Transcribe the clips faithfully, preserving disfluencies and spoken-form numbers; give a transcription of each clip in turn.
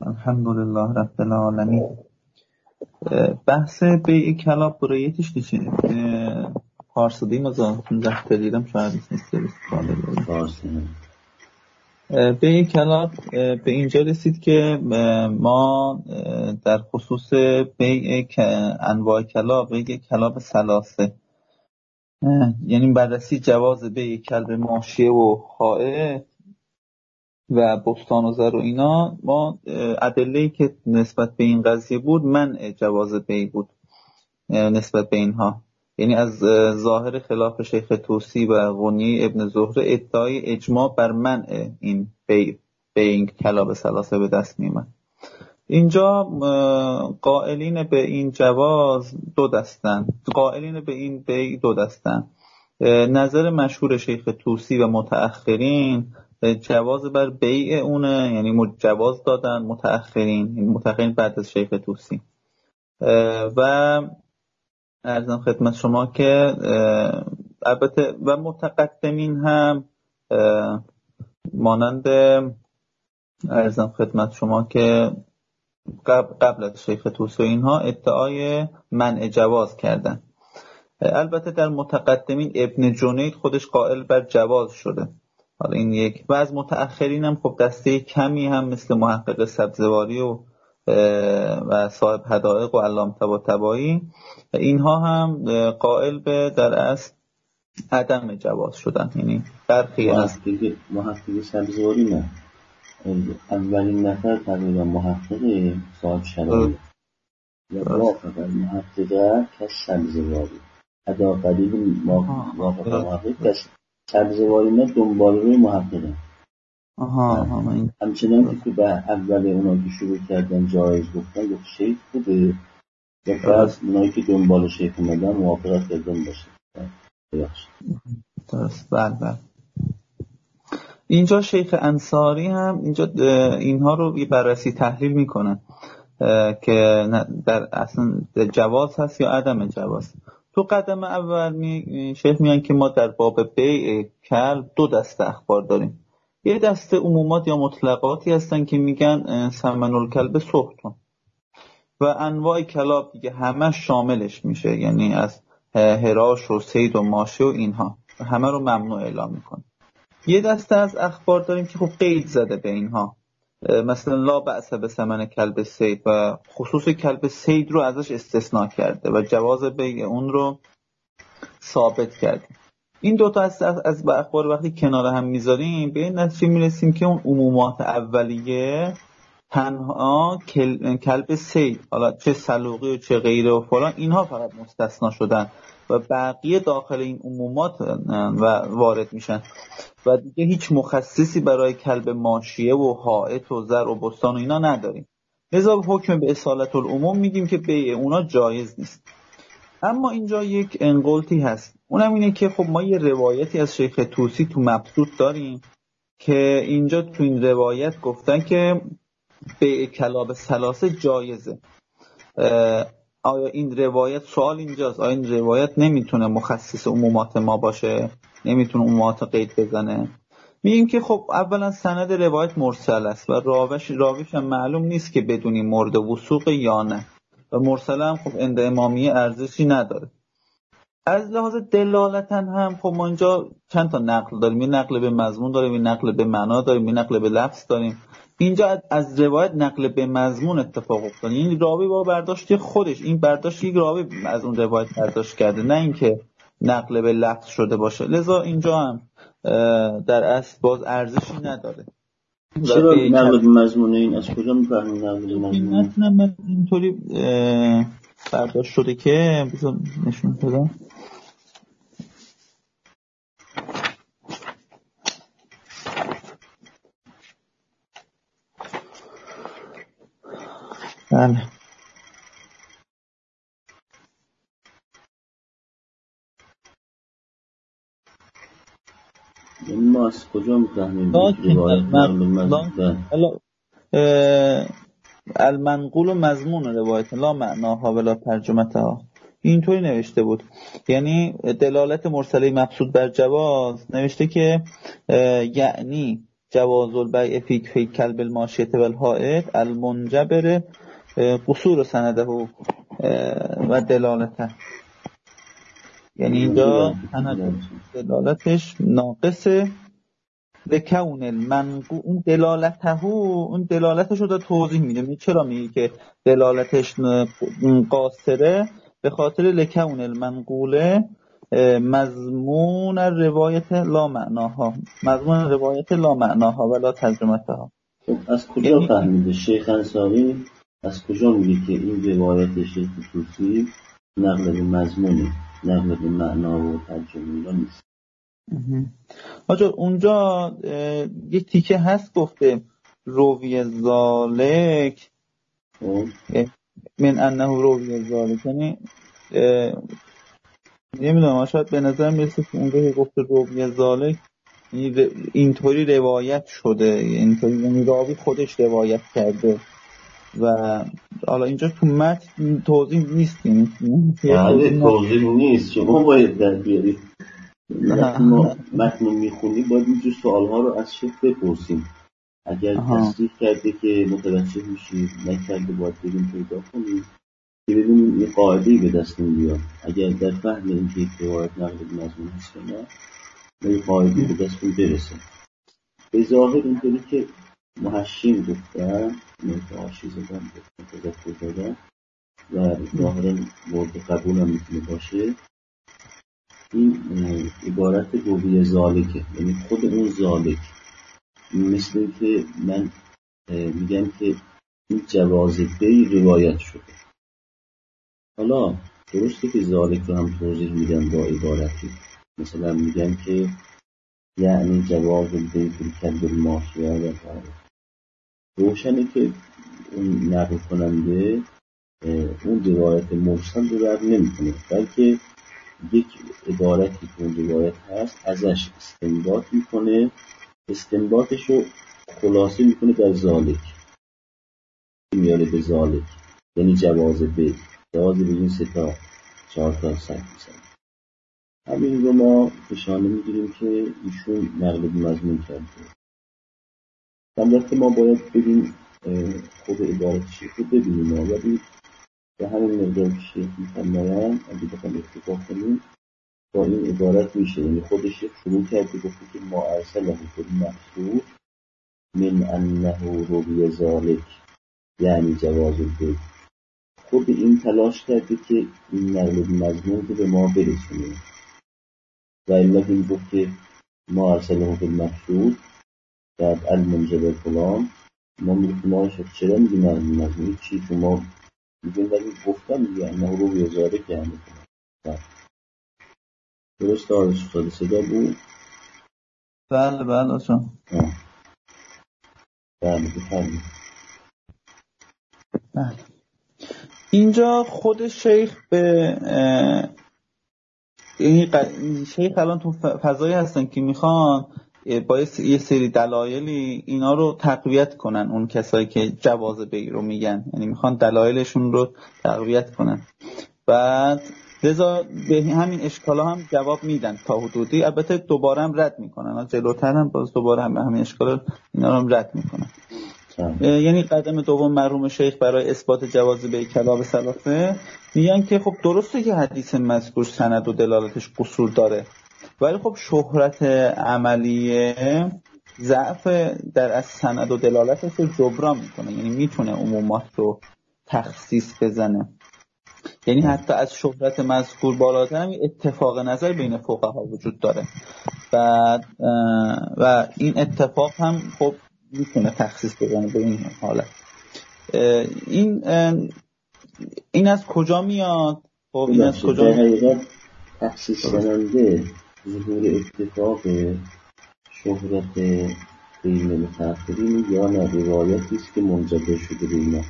الحمدلله رب العالمین. بحث بیع کلا برایتش چیه؟ پارسدی مزاحمتون رفته دیدم شاید نیست استفاده پارسدی بیع کلا به اینجا رسید که ما در خصوص بیع انواع کلا بیع کلاب ثلاثه، یعنی بررسی جواز بیع کلب ماشیه و خائف و بستان و زر و اینا، ما ادله‌ای که نسبت به این قضیه بود منع جواز بیع بود نسبت به اینها، یعنی از ظاهر خلاف شیخ طوسی و غنی ابن زهره ادعای اجماع بر منع این بیع به این کلاب ثلاثه به دست می‌آمد. اینجا قائلین به این جواز دو دستن، قائلین به این بیع دو دستن. نظر مشهور شیخ طوسی و متأخرین جواز بر بیع اونه، یعنی جواز دادن متأخرین، یعنی متأخرین بعد از شیخ طوسی. و عرضم خدمت شما که البته و متقدمین هم مانند عرضم خدمت شما که قبل, قبل از شیخ طوسی اینها ادعای منع جواز کردن. البته در متقدمین ابن جنید خودش قائل بر جواز شده. حالا این یک. و از متأخرین هم خب دسته کمی هم مثل محقق سبزواری و و صاحب حدائق و علامه طباطبایی، اینها هم قائل به در اصل عدم جواز شدن. یعنی برخی از محقق محقق سبزواری نه، اولین نفر تقریبا محقق صاحب شرایط یا وافق محقق کس سبزواری ادا قدیل موافق محقق کس سبزواری نه دنبال روی محققه. آها آها این همچنان که به اول اونا که شروع کردن جایز گفتن گفت شیخ خوبه یا فرض اونایی که دنبال شیخ اومدن موافقت کردن باشه. ببخشید. درست. بله بله. اینجا شیخ انصاری هم اینجا اینها رو یه بررسی تحلیل میکنن که در اصلا جواز هست یا عدم جواز. تو قدم اول می شیخ میگن که ما در باب بیع کلب دو دسته اخبار داریم. یه دسته عمومات یا مطلقاتی هستن که میگن ثمن الکلب سحتون و انواع کلاب دیگه همه شاملش میشه، یعنی از هراش و صید و ماشه و اینها همه رو ممنوع اعلام میکنه. یه دسته از اخبار داریم که خب قید زده به اینها، مثلا لا بأس به ثمن کلب صید و خصوص کلب صید رو ازش استثناء کرده و جواز بیع اون رو ثابت کرده. این دوتا از از اخبار وقتی کنار هم میذاریم به این نتیجه میرسیم که اون عمومات اولیه تنها کل... کلب صید، حالا چه سلوقی و چه غیره و فلان، اینها فقط مستثنا شدن و بقیه داخل این عمومات و وارد میشن و دیگه هیچ مخصصی برای کلب ماشیه و حائط و زر و بستان و اینا نداریم. لذا حکم به اصالت العموم میدیم که بیع اونا جایز نیست. اما اینجا یک انقلتی هست، اونم اینه که خب ما یه روایتی از شیخ طوسی تو مبسوط داریم که اینجا تو این روایت گفتن که بیع کلاب ثلاثه جایزه. آیا این روایت، سوال اینجاست، آیا این روایت نمیتونه مخصص عمومات ما باشه؟ نمیتونه عمومات قید بزنه؟ میگیم که خب اولا سند روایت مرسل است و راویش راویش هم معلوم نیست که بدونی مورد وثوق یا نه و مرسل هم خب عند امامیه ارزشی نداره. از لحاظ دلالتا هم خب ما اینجا چند تا نقل داریم، یه نقل به مضمون داریم، یه نقل به معنا داریم، یه نقل به لفظ داریم. اینجا از روایت نقل به مضمون اتفاق افتاده، این راوی با برداشت خودش، این برداشت یک راوی از اون روایت برداشت کرده، نه اینکه نقل به لفظ شده باشه. لذا اینجا هم در اصل باز ارزشی نداره. چرا نقل به مضمون این از کجا میفهمیم نقل به مضمون؟ من اینطوری برداشت شده که بذار نشون بدم. بله یعنی ما از کجا میفهمیم روایت نقل به مضمون؟ المنقول و مضمون روایت لا معناها ولا ترجمتها، اینطوری نوشته بود. یعنی دلالت مرسله مقصود بر جواز نوشته که یعنی جواز البیع فی فی کلب الماشیة والحائط المنجبر قصور سنده و دلالته. یعنی اینجا سند دلالتش ناقصه. لکون المنقول، اون دلالته، اون دلالتش رو توضیح میده. چرا میگه که دلالتش قاصره؟ به خاطر لکون المنقوله مضمون روایت لا معناها، مضمون روایت لا معناها ولا ترجمتها. خب از کجا یعنی فهمیده شیخ انصاری؟ از کجا میگه که این روایت شیخ طوسی نقل به مضمونه، نقل به معنا و ترجمه نیست؟ آجا اونجا یه تیکه هست گفته روی ذالک من انه روی ذالک، یعنی نمیدونم، شاید به نظر میرسه که اونجا که گفته روی ذالک اینطوری روایت شده، اینطوری یعنی راوی خودش روایت کرده و حالا اینجا تو متن توضیح نیست. یعنی توضیح نیست، شما باید در بیارید. ما متن میخونی باید اینجور سوالها رو از شیخ بپرسیم. اگر تصدیق کرده که متوجه میشید، نکرده باید بریم پیدا کنیم که ببینیم یه قاعده‌ای به دستمون بیاد. اگر در فهم اینکه یک روایت نقل به مضمون هست نه، یه قاعده‌ای به دستمون برسه. به ظاهر اینطوری که محشیم گفتن، متعاشی زدن متذکر دادن و ظاهرا مورد قبول هم میتونه باشه، این عبارت روی ذالکه، یعنی خود اون ذالک. مثل که من میگم که این جواز بی روایت شده. حالا درسته که ذالک رو هم توضیح میدم با عبارتی، مثلا میگم که یعنی جواز بی فی کلب الماشیة والحائط. روشنه که اون نقل کننده اون روایت مرسل رو رد نمیکنه، بلکه یک عبارتی که اون روایت هست ازش استنباط میکنه، استنباطش رو خلاصه میکنه در ذالک، میاره به ذالک، یعنی جواز به جواز به این سه تا چهار تا سنگ میزن. همین رو ما نشانه میگیریم که ایشون نقل به مضمون کرده. البته ما باید ببین خود عبارت شیخ رو ببینیم، ولی به همین مقدار که شیخ میفرمایند اگه بخوام اتفاق کنیم با این عبارت میشه. یعنی خود شیخ شروع کرده گفته که ما ارسله فی المقصود من انه روی ذالک یعنی جواز البیع. خود این تلاش کرده که این نقل به مضمون رو به ما برسونه و الا این گفت که ما ارسله فی المقصود در المنجبر فلان، ما میگه ما چرا میگیم نقل به مضمون چی؟ شما میگیم ولی گفتم میگه انه روی ذالک یعنی فلان. درست آره سوال صدا بود؟ بله بله آسان بله بفرمید. بله اینجا خود شیخ به این ق... شیخ الان تو فضایی هستن که میخوان با یه سری دلایلی اینا رو تقویت کنن، اون کسایی که جواز بیع رو میگن، یعنی میخوان دلایلشون رو تقویت کنن. بعد لذا به همین اشکالا هم جواب میدن تا حدودی، البته دوباره هم رد میکنن، جلوتر هم باز دوباره هم همین اشکالا اینا رو هم رد میکنن. یعنی قدم دوم مرحوم شیخ برای اثبات جواز بیع کلاب ثلاثه میگن که خب درسته که حدیث مذکور سند و دلالتش قصور داره، ولی خب شهرت عملیه ضعف در از سند و دلالتش رو جبران میکنه، یعنی میتونه عمومات رو تخصیص بزنه. یعنی حتی از شهرت مذکور بالاتر هم اتفاق نظر بین فقها وجود داره. بعد و این اتفاق هم خب میتونه تخصیص بزنه به این حالت. این این از کجا میاد؟ خب این از کجا میاد؟ تخصیص کننده ظهور اتفاق شهرت بین متأخرین یا نه روایتی است که منجبر شده به اینا؟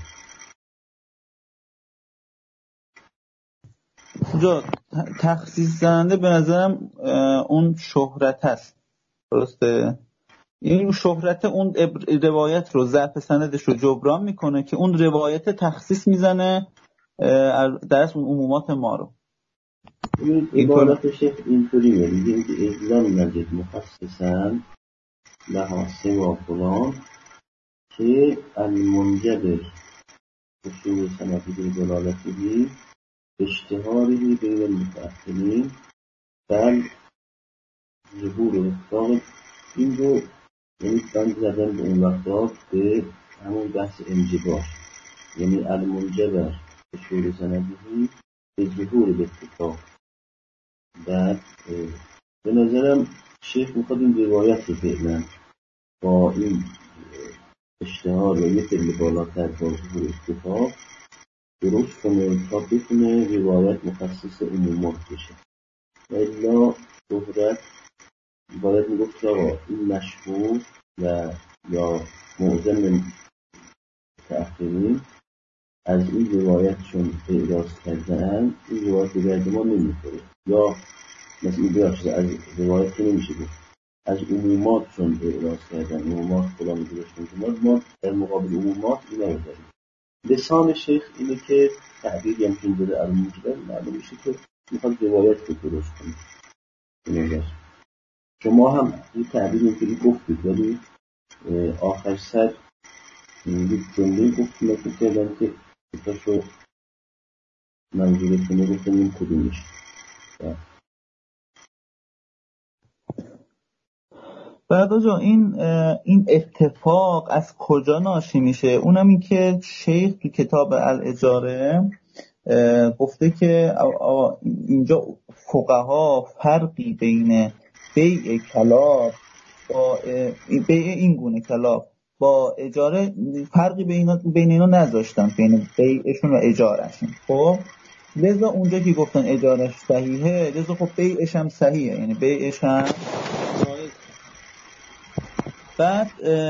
اونجا تخصیص کننده به نظرم اون شهرت هست، درسته؟ این شهرت اون روایت رو ضعف سندش رو جبران میکنه که اون روایت تخصیص میزنه در اصل عمومات ما رو. این عبارت شیخ اینطوری میگه که اعلام نجد مخصصاً لها سوا فلان که المنجبر اصول سندی به دلالته اشتهاری بین المتأخرین بل ظهور اتفاق. این رو یعنی بند زدن به اون وقتا به همون بحث انجبار، یعنی المنجبر اصول سندی به ظهور اتفاق. بعد به نظرم شیخ میخواد این روایت رو فعلا با این اشتهار و یه فعل بالاتر با ظهور اتفاق درست کنه تا بتونه روایت مخصص عمومات بشه. الا شهرت باید میگفت که آقا این مشهور و یا معظم متأخرین از این روایت چون اعراض کردن این روایت به درد ما نمیخوره، یا مثل این بیاشت از روایت که نمیشه گفت از عمومات چون اعراض کردن عمومات فلان درشتون که ما در مقابل عمومات اینا رو داریم. لسان شیخ اینه که تعبیر یمکن داره المنجبر معلوم میشه که میخواد روایت رو درست کنه. نظر شما هم این تعبیر اینطوری گفتید ولی آخر سر یک جمله گفتیم و فکر کردم که اتاشو منظورتونه گفتم این کدومش. بعد آجا این این اتفاق از کجا ناشی میشه؟ اونم این که شیخ تو کتاب الاجاره گفته که اینجا فقها فرقی بین بیع کلاب با بیع این گونه کلاب با اجاره فرقی بین بین اینا نذاشتن، بین بیعشون و اجارهشون. خب لذا اونجا که گفتن اجارهش صحیحه لذا خب بیعش هم صحیحه، یعنی بیعش هم جایز. بعد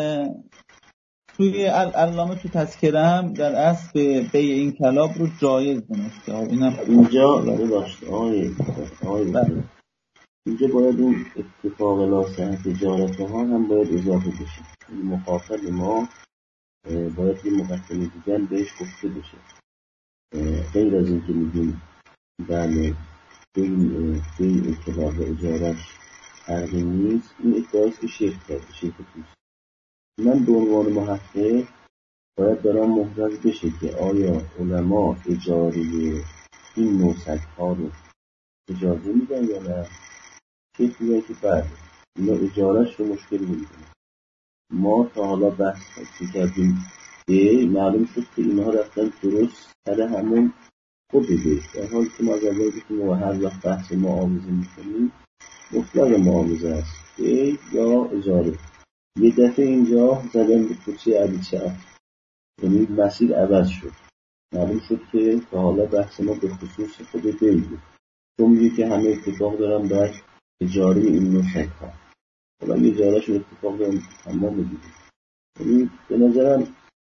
توی علامه تو تذکره هم در اصل بیع این کلاب رو جایز دونسته. اینم اینجا ببخشید آیه آیه اینجا باید اون اتفاق لاصحت اجارته ها هم باید اضافه بشه. این مخاطب ما باید یه مقدمه دیگر بهش گفته بشه، غیر از این که میگیم بله بین بیع کلاب و اجارش فرقی نیست. این ادعاست که شیخ کرده، شیخ توست. من به عنوان محقق باید دارم محرز بشه که آیا علما اجاره این نوع سگ‌ها رو اجازه میدن یا نه. شیخ میگه که بله اینا اجارهش رو مشکلی نمیکنه. ما تا حالا بحث کردیم به معلوم شد که اینها رفتن درست سر همون خود بده، در حال که ما از اول بکنیم و هر وقت بحث معاوضه میکنیم مطلق معاوضه است به یا اجاره. یه دفعه اینجا زدن به کوچه علیچه، یعنی مسیر عوض شد. معلوم شد که تا حالا بحث ما به خصوص خود بیده، چون میگه که همه اتفاق دارن بر اجاره این نوع شکل. حالا اجاره شد اتفاق دارن تمام میگه. یعنی به نظرم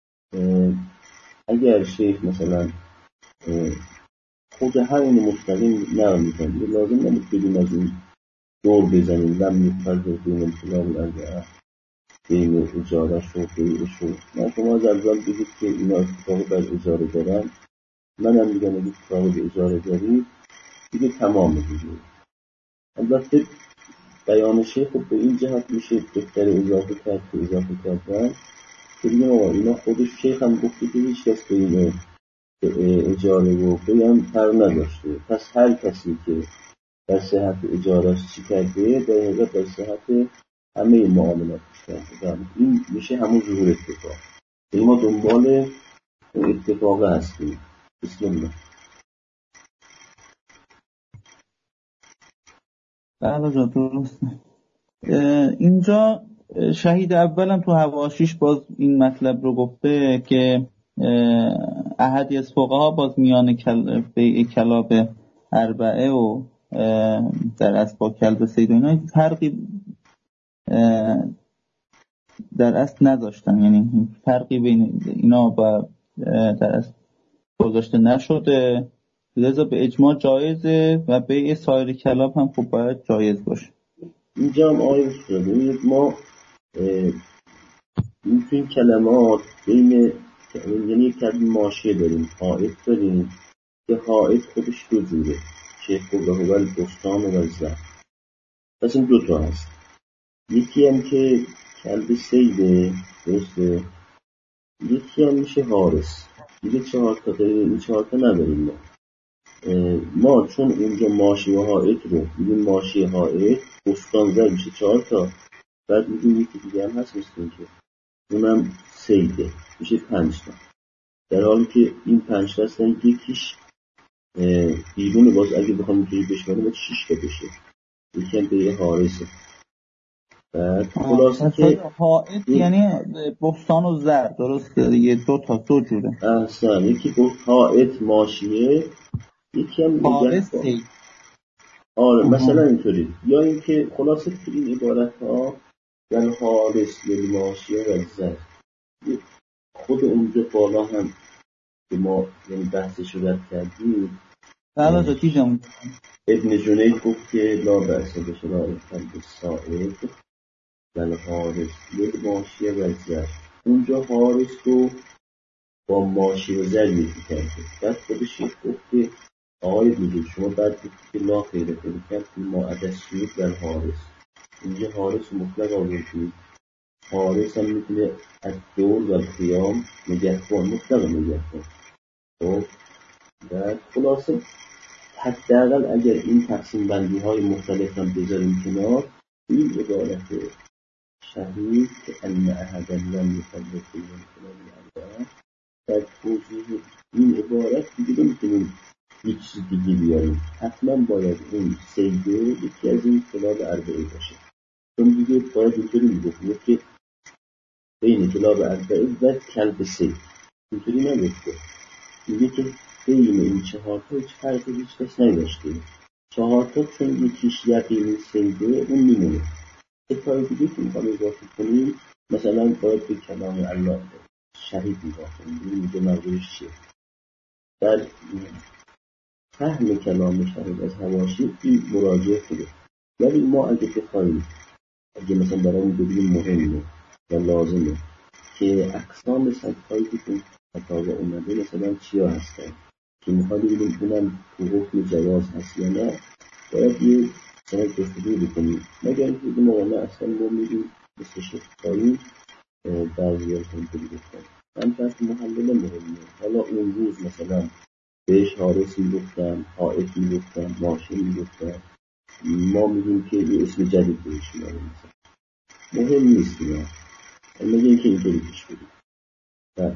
اگر شیخ مثلا خود همین مستقیم نرم میکنه لازم نمید بدیم از این دور بزنیم لم یفرد بین الفلان الاربعه بین اجاره شد بیعه شد. من شما از اول بگید که اینا اتفاق بر اجاره دارن، من هم میگم اگه اتفاق بر اجاره دارید دیگه تمام دیگه. البته بیان شیخ خب به این جهت میشه بهتر اضافه کرد که اضافه کردن که بگیم آقا اینا خودش شیخ هم گفته که هیچ کس به این اجاره و بیم پر نداشته، پس هر کسی که در صحت اجارهش چی کرده در حقیقت در صحت همه معاملاتش کرده. این میشه همون ظهور اتفاق. این ما دنبال اتفاق هستیم. بسم الله. بله جا درسته. اینجا شهید اولم تو حواشیش باز این مطلب رو گفته که احدی از فقها باز میان کل... بیع کلاب اربعه و در اصل با کلب سید و اینا فرقی در اصل نذاشتن، یعنی فرقی بین اینا با در اصل گذاشته نشده، لذا به اجماع جایزه و بیع سایر کلاب هم خب باید جایز باشه. اینجا هم آیه شده ما این کلمات بین یعنی یک کلمه ماشیه داریم، حائط داریم که حائط خودش دو جوره، شیخ گفته اول بستان و زر. پس این دوتا هست. یکی هم که کلب سیده، درسته؟ یکی هم میشه حارس. دیگه چهار تا غیر این چهار تا نداریم ما. ما چون اونجا ماشی و حائط رو میگیم ماشی حائط بستان زر میشه چهار تا. بعد میگیم یکی دیگه هم هست مثل این که اونم سیده میشه پنج تا. در حالی که این پنج تا هستن یکیش بیرون، باز اگه بخوام اینطوری بشماریم باید شش تا بشه. یکی هم به حارسه. بعد خلاصه که حائط یعنی بستان و زر، درسته دیگه، دو تا دو جوره. احسن. یکی گفت حائط ماشیه، یکی هم حارسه. آره مثلا اینطوری. یا اینکه خلاصه که این عبارت ها یعنی حارس یعنی ماشیه و زر خود اونجا بالا هم که ما یعنی بحثش رو رد کردیم. بله تا دیدم ابن جنید گفت که لا بأس بشراء کلب سائد بل حارس یعنی ماشیه و زر. اونجا حارس رو با ماشی و زر یکی کرده. بعد خودش گفت که آقای بودید شما بعد گفتید که لا خیره خیره کرد که ما عدس شید بل حارس. اینجا حارس مطلق آوردید. حارس هم میتونه از دور و قیام نگهبان، مطلق نگهبان. خب بعد خلاصه حداقل اگر این تقسیم بندی های مختلف هم بذاریم کنار، این عبارت شهید که ان احدا لم یفرق بین الاربعه در توضیح این عبارت دیگه نمیتونیم یک چیز دیگه بیاریم. حتما باید این سیده یکی از این کلاب اربعه باشه. چون دیگه باید اینطوری میگفتیم که بین کلاب اربعه و کلب سید اینطوری نگفته. میگه که بین این چهار تا هیچ فرقی هیچ کس نداشته. چهار تا چون یکیش یقینی سیده اون میمونه. یک کار دیگه که میخوام اضافه کنیم مثلا باید به کلام الله شهید نگاه کنیم. میگه منظورش چیه؟ در فهم کلام شهید از حواشی این مراجعه خوبه. ولی ما اگه بخوایم اگه مثلا برامون ببینیم مهمه و لازمه که اقسام سطحایی که تو کتاب اومده مثلا چیا هستن که میخواد ببینیم اونم تو حکم جواز هست یا نه، باید یه سنت جستجو بکنیم. مگر اینکه بگیم آقا نه اصلا ما میریم مثل شکل‌کاری بعضی ها کنطوری بکنیم. منفعت محلل مهمه. حالا اون روز مثلا بهش حارس میگفتن، حائط میگفتن، ماشین میگفتن، ما میگیم که یه اسم جدید بهش میاریم. مهم نیست اینا، مگه اینکه اینطوری پیش بریم. بله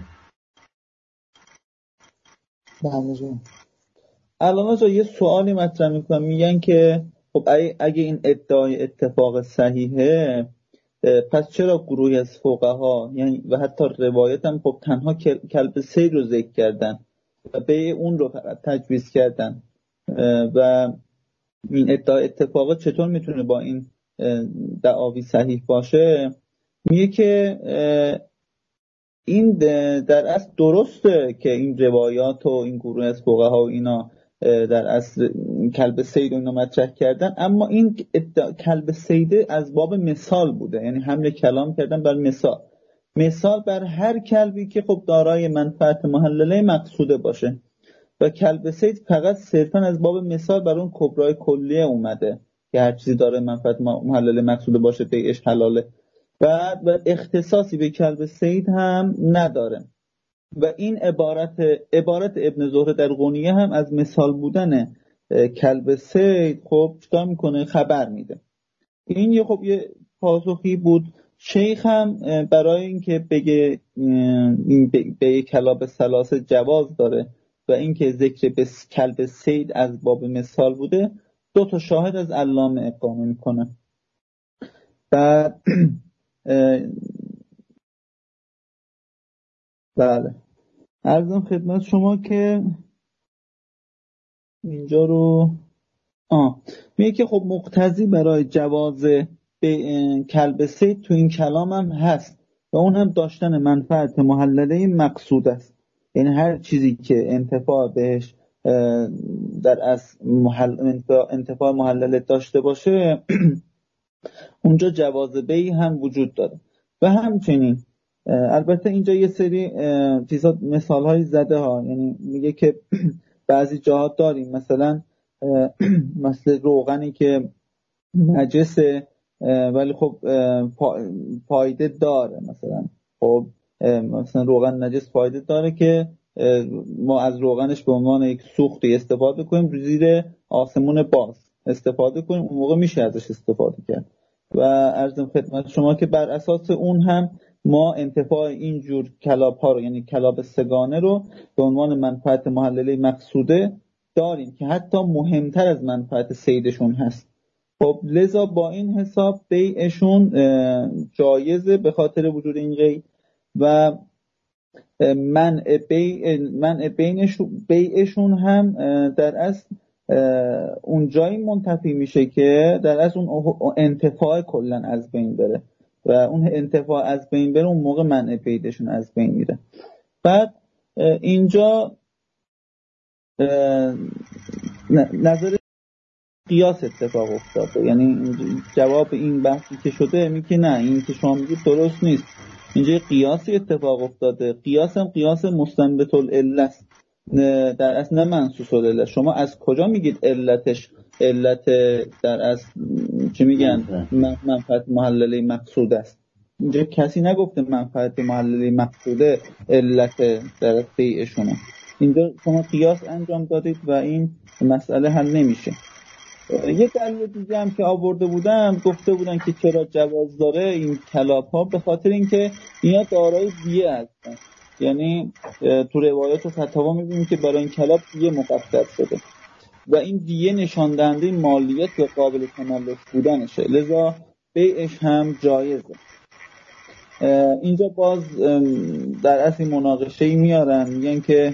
بله. الان جا یه سوالی مطرح میکنم، میگن که خب اگه این ادعای اتفاق صحیحه پس چرا گروهی از فقها یعنی و حتی روایت هم خب تنها کلب سید رو ذکر کردن و به اون رو فقط تجویز کردن و این ادعای اتفاق چطور میتونه با این دعاوی صحیح باشه؟ میگه که این در اصل درسته که این روایات و این گروه از فقها و اینا در اصل کلب سید رو اینا مطرح کردن، اما این کلب سید از باب مثال بوده، یعنی حمل کلام کردن بر مثال مثال بر هر کلبی که خب دارای منفعت محلله مقصوده باشه و کلب سید فقط صرفا از باب مثال بر اون کبرای کلیه اومده که هر چیزی داره منفعت محلله مقصوده باشه بیعش حلاله و اختصاصی به کلب سید هم نداره. و این عبارت عبارت ابن زهره در غنیه هم از مثال بودن کلب سید خب چطور میکنه خبر میده. این یه خب یه پاسخی بود. شیخ هم برای اینکه بگه این به کلاب ثلاثه جواز داره و اینکه ذکر به کلب سید از باب مثال بوده، دو تا شاهد از علامه اقامه میکنه. بعد بله عرضم خدمت شما که اینجا رو آه میگه که خب مقتضی برای جواز به کلب سید تو این کلام هم هست و اون هم داشتن منفعت محلله مقصود است. یعنی هر چیزی که انتفاع بهش در از محل... انتفاع محلله داشته باشه اونجا جواز بیع هم وجود داره. و همچنین البته اینجا یه سری چیزا مثال‌های زده ها، یعنی میگه که بعضی جاها داریم مثلا مثل روغنی که نجسه ولی خب فایده داره. مثلا خب مثلا روغن نجس فایده داره که ما از روغنش به عنوان یک سوختی استفاده کنیم، زیر آسمون باز استفاده کنیم، اون موقع میشه ازش استفاده کرد. و عرضم خدمت شما که بر اساس اون هم ما انتفاع اینجور کلاب ها رو، یعنی کلاب سگانه رو به عنوان منفعت محلله مقصوده داریم که حتی مهمتر از منفعت صیدشون هست. خب لذا با این حساب بیعشون جایزه به خاطر وجود این قید و منع بیع منع بیعشون هم در اصل اون جایی منتفی میشه که در اصل اون انتفاع کلا از بین بره و اون انتفاع از بین بره، اون موقع منع بیعشون از بین میره. بعد اینجا نظر قیاس اتفاق افتاده، یعنی جواب این بحثی که شده میگه نه، این که شما میگید درست نیست، اینجا قیاسی اتفاق افتاده. قیاس هم قیاس مستنبط العله است، در اصل نه منصوص العله. شما از کجا میگید علتش علت در اصل چی میگن منفعت محلله مقصود است؟ اینجا کسی نگفته منفعت محلله مقصوده علت در بیعشونه. اینجا شما قیاس انجام دادید و این مسئله حل نمیشه. یه دلیل دیگه هم که آورده بودم، گفته بودن که چرا جواز داره این کلاب ها، به خاطر اینکه اینا دارای دیه هستن. یعنی تو روایات و فتاوا میبینیم که برای این کلاب دیه مقدر شده و این دیه نشان دهنده مالیت و قابل تملک بودنشه، لذا بیعش هم جایزه. اینجا باز در اصل مناقشه‌ای میارن، میگن که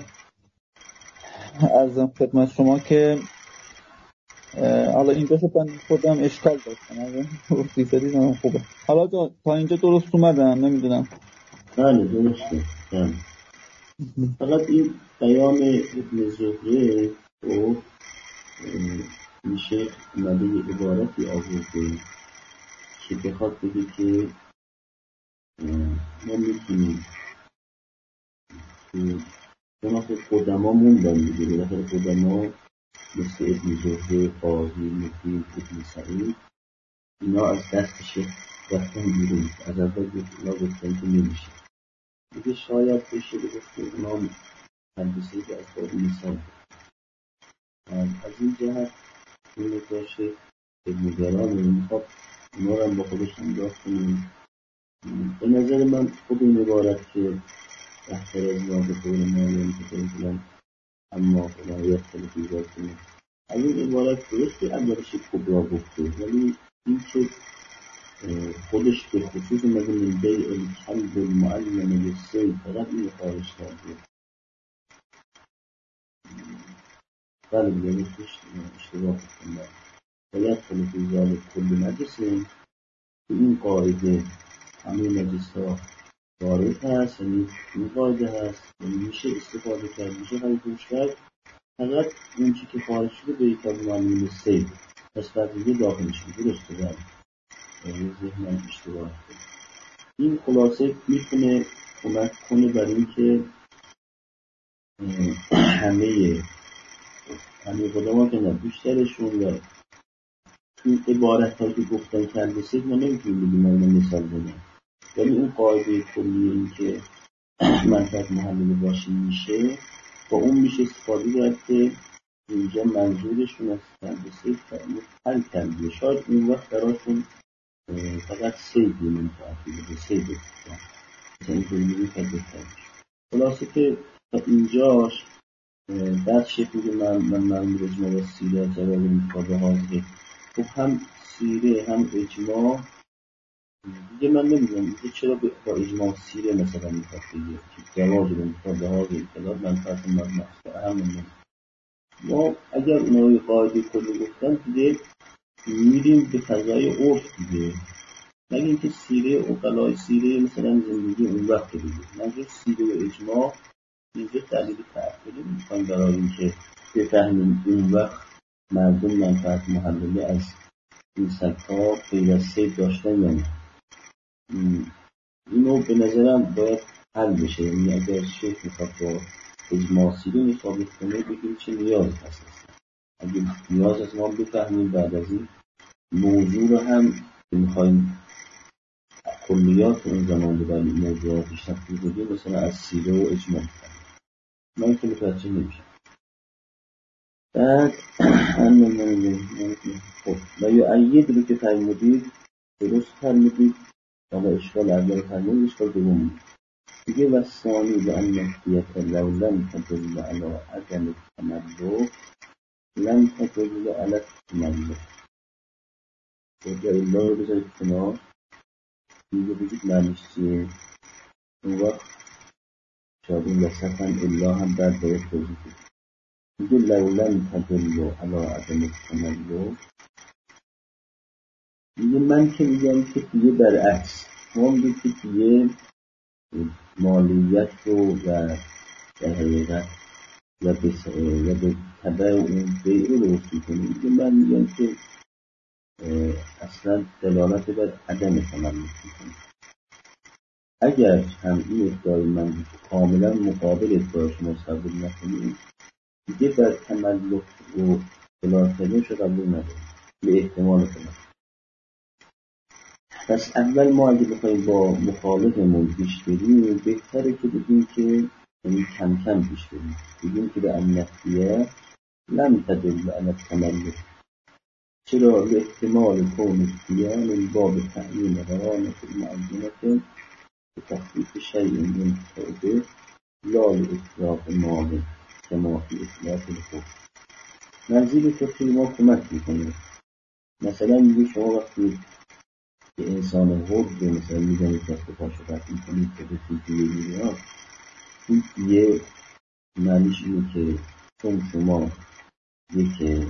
عرضم خدمت شما که حالا اینجا شو من خودم اشکال داشتم، اگه فیصدی هم خوبه. حالا تا اینجا درست اومدم، نمیدونم. بله درسته. بله. فقط این بیان ابن زهره و میشه اومده یه عبارتی آورده که بخواد بگه که ما میتونیم که قدما موندن میگه بالاخره قدما مثل ابن زهره، قاضی، مفید، ابن سعید، اینا از دست شیخ رفتن بیرون، از اول اینا گفتن که نمیشه. دیگه شاید بشه بگفت اونا هندسه که از باری مثال از این جهت این داشته ابن گران میخواد اونا رو هم با خودش همراه کنیم. به نظر من خود این عبارت که احتر از ناظر قول مالیم که کنیم اما خلایت خلقی را کنیم، از این عبارت درسته اولش کبرا گفته، ولی این که خودش به خصوص مگه من بیع الکلب المعلم للصید فقط این خارج کرده. بله دیگه توش اشتباه کنم باید خلقی ذالک کل نجسه، این قاعده همه نجس ها وارد هست، یعنی این قاعده هست، یعنی میشه استفاده کرد، میشه خریدوش کرد، فقط اون چی که خارج شده به یک معلوم سید پس بقیه داخل شده درسته. بله ذهنم اشتباه کرد. این خلاصه میتونه کمک کنه برای این که همه همه قدما که نه بیشترشون و این عبارت هایی که گفتن کرده سید ما نمیتونیم بگیم اینا مثال بزنیم، ولی اون قاعده کلی این که منفعت محلل باشه میشه با اون میشه استفاده کرد که اینجا منظورشون از تندسه حل کردیه. شاید اون وقت براشون فقط سیدی منفعتی بوده، سیدی بودن مثلا اینطوری میگه که بهترش. خلاصه که تا اینجاش بعد شکلی که من من مرمون اجماع و سیره جواب مطابه حاضره. خب هم سیره هم اجماع دیگه من نمیدونم دیگه چرا با اجماع سیره مثلا میخواد بگه که جواز رو مطابه حاضر اطلاع منفعت مطمئن اهم نمید. ما اگر اونایی قاعده کلی گفتن دیگه میریم به فضای عرف دیگه، مگه اینکه سیره اقلای سیره مثلا زندگی اون وقت دیگه. منظور سیره و اجماع اینجا دلیل تعقیلی میخوایم برای اینکه بفهمیم اون وقت مردم منفعت محلله از این سکتا غیر از سید داشتن یا نه. اینو به نظرم باید حل بشه، یعنی اگر شیخ میخواد با اجماع سیره میخواد کنه بگیم چه نیاز هست. اگه نیاز از ما بفهمیم بعد از این موضوع رو هم میخوایم کلیات اون زمان رو ولی موضوعاتش تفکیل بودیم مثلا از سیره و اجماع من که متوجه نمیشم. بعد خب و یا ایه رو که فرمودید درست فرمودید اما اشکال اول فرمودید اشکال دوم دیگه و ثانی به ان نفیت لولن تدل علی عدم تملک لن تدل علی تملک و الله رو بذارید کنار دیگه بگید معنیش چیه اون وقت شاید این وسط هم الا هم بعد باید توضیح کنید دیگه لولن تدل علی عدم تملک دیگه من که میگم که دیگه برعکس ما میگه که دیگه مالیت رو و در حقیقت و به و به تبع اون بیع رو درست میکنیم دیگه من میگم که اصلا دلالت بر عدم تملک میکنیم. اگر هم این ادعای من کاملا مقابل ادعای شما قبول نکنیم دیگه بر تملک و دلالت رو قبول نداریم به احتمال کنم. پس اول ما اگه بخوایم با مخالفمون پیش بریم بهتره که بگیم که یعنی کم کم پیش بریم بگیم که به النفیه لم تدل علی تملک چرا به احتمال کون فیه من باب تعیین قرانت المعینت به تخفیف شیء من توبه لا اطلاق مال کما فی اطلاق الخوف. منظور فقهی ما کمک میکنه. مثلا میگه شما وقتی که انسان حب رو مثلا میدونید دست و پاشو قطع میکنید که به فیدیه میاد این دیگه معنیش اینه که چون شما یک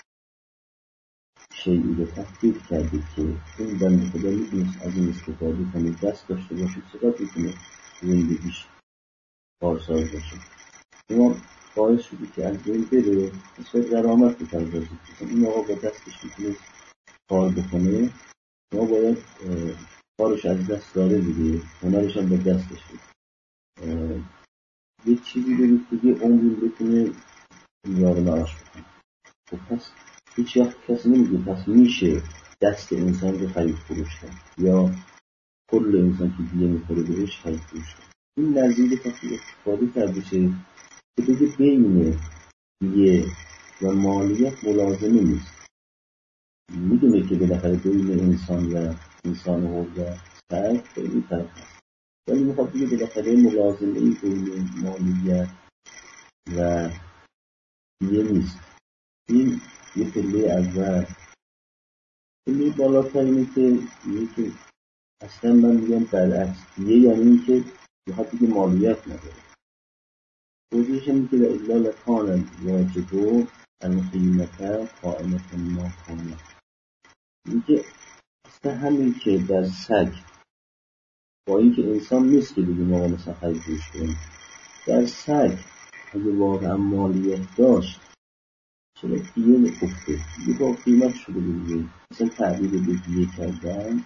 شیعی رو تحقیق کردید که این بند خدا میتونست از این استفاده کنید دست داشته باشید چقدر میتونه زندگیش پارسال باشه شما باعث شدی که از بین بره مثلا غرامت بپردازید این آقا با دستش میتونه کار بکنه ما باید کارش از دست داره دیگه هنرش هم به دستش بید یه چیزی برید دیگه عمری بتونه یارو نعاش بکنه. خب پس هیچ وقت کسی نمیگه پس میشه دست انسان رو خرید فروش کرد یا کل انسان که دیگه میخوره بهش خرید فروش کرد. این نظیر کسی استفاده کرده شه که بگه بین دیگه و مالیت ملازمه نیست. میدونه که بالاخره بین انسان و انسان و سعی خیلی فرق هست ولی میخواد بگه بالاخره ملازمه ای بین مالیت و دیگه نیست. این یه پله اول. پله بالاتر اینه که اینه که اصلا من میگم برعکس دیگه یعنی این که میخواد بگه مالیت نداره. توضیحش اینه که در اجلال لکان واجبو القیمته قائمت ما کنه میگه اصلا همین که در سگ با اینکه انسان نیست که بگیم آقا مثلا خرید فروش کنیم در سگ اگه واقعا مالیت داشت چرا دیگه نگفته دیگه با قیمت شده بگیم مثلا تعبیر به دیگه کردن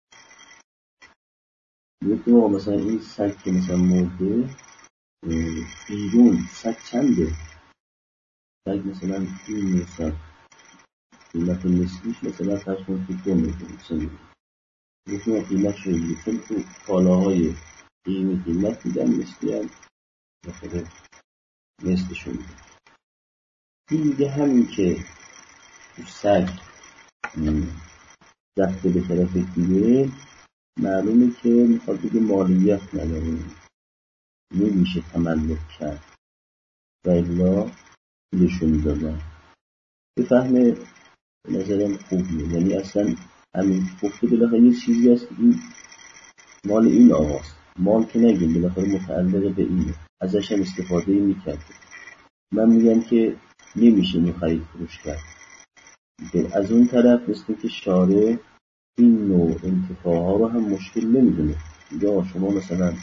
میگه آقا مثلا این سگ که مثلا مرده بیرون سگ چنده سگ مثلا این مثلا قیمت نسبیش مثلا فرض کنید که دو میلیون مثلا میگه قیمت شده دیگه چون تو کالاهای این قیمت میدن نسبی هم مثلا نسبشون میدن این میگه همین که تو سگ رفته به طرف دیگه معلومه که میخواد بگه مالیت نداره نمیشه تملک کرد و الا پولشون دادن به فهم به نظرم خوبیه یعنی اصلا همین گفته بالاخره یه چیزی هست که این مال این آقاست مال که نگیم بالاخره متعلق به اینه ازش هم استفاده میکرده من میگم که نمیشه اینو خرید فروش کرد از اون طرف مثل که شارع این نوع انتفاعها رو هم مشکل نمیدونه یا شما مثلا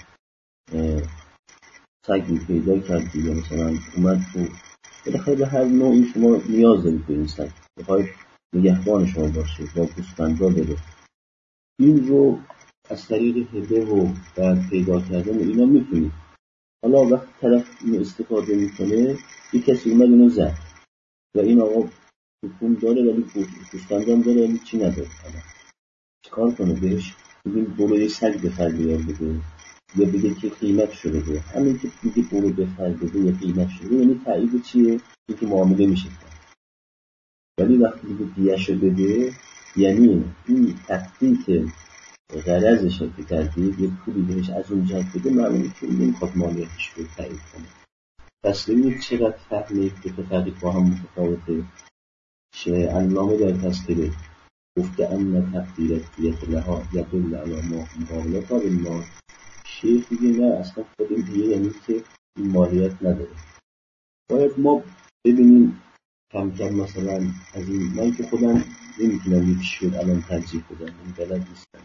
سگی پیدا کردی یا مثلا اومد تو بالاخره به هر نوعی شما نیاز دارید به این سگ بخواید نگهبان شما باشه با گوسفندها بره این رو از طریق هبه و بعد پیدا کردن اینا میتونید حالا وقتی طرف اینو استفاده میکنه یک کسی اومد اینو زد و این آقا حکوم داره ولی گوسفندان داره ولی چی نداره چیکار کنه؟ بهش بگیم برو یه سگ بخر بیار بده، یا بگه که قیمت شده بده. همین که میگه برو بخر بده یا قیمت شده، یعنی تایید چیه؟ اینکه معامله میشه کرد. ولی وقتی میگه دیه‌شو بده، یعنی این تحقیق غرضش که کردید یه پولی بهش از اون جهت بده، معلومه که این میخواد مالیاتش رو تایید کنه. پس ببینید چقدر فهمه که دو تا فرقی با هم متفاوته. شه علامه در تذکره گفته ان تقدیر دیت لها یدل علی مقابلتها بالمال. شیخ میگه نه، اصلا خود این دیگه یعنی که این مالیات نداره. باید ما ببینیم کم کم مثلا از این، من که خودم نمیتونم یک شد الان ترجیح بدم، این بلد نیستم،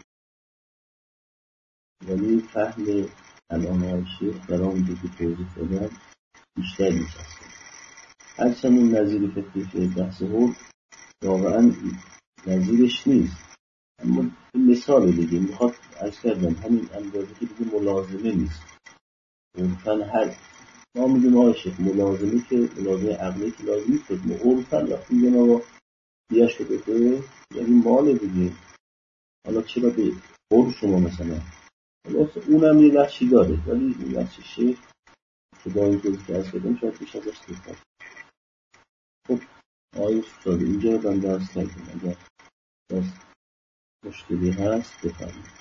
ولی فهم علامه شیخ در آن که توضیح دادم بیشتر میچسبه. هرچند اون نظیر فقهی بحث حول واقعا نظیرش نیست، اما مثال دیگه میخواد عرض کردم همین اندازه که دیگه ملازمه نیست. عرفاً هر ما میگیم آقای شیخ ملازمه که ملازمه عقلی که لازم نیست، ما عرفاً وقتی میگیم آقا دیگه شده که یعنی مال دیگه. حالا چرا به قول شما مثلا اونم یه بخشی داره، ولی این بخش شیخ که با این توضیح که عرض کردم شاید بیش ازش دفت. خب آقای استاد اینجا رو بنده عرض کردم، اگر باز مشکلی هست بفرمایید.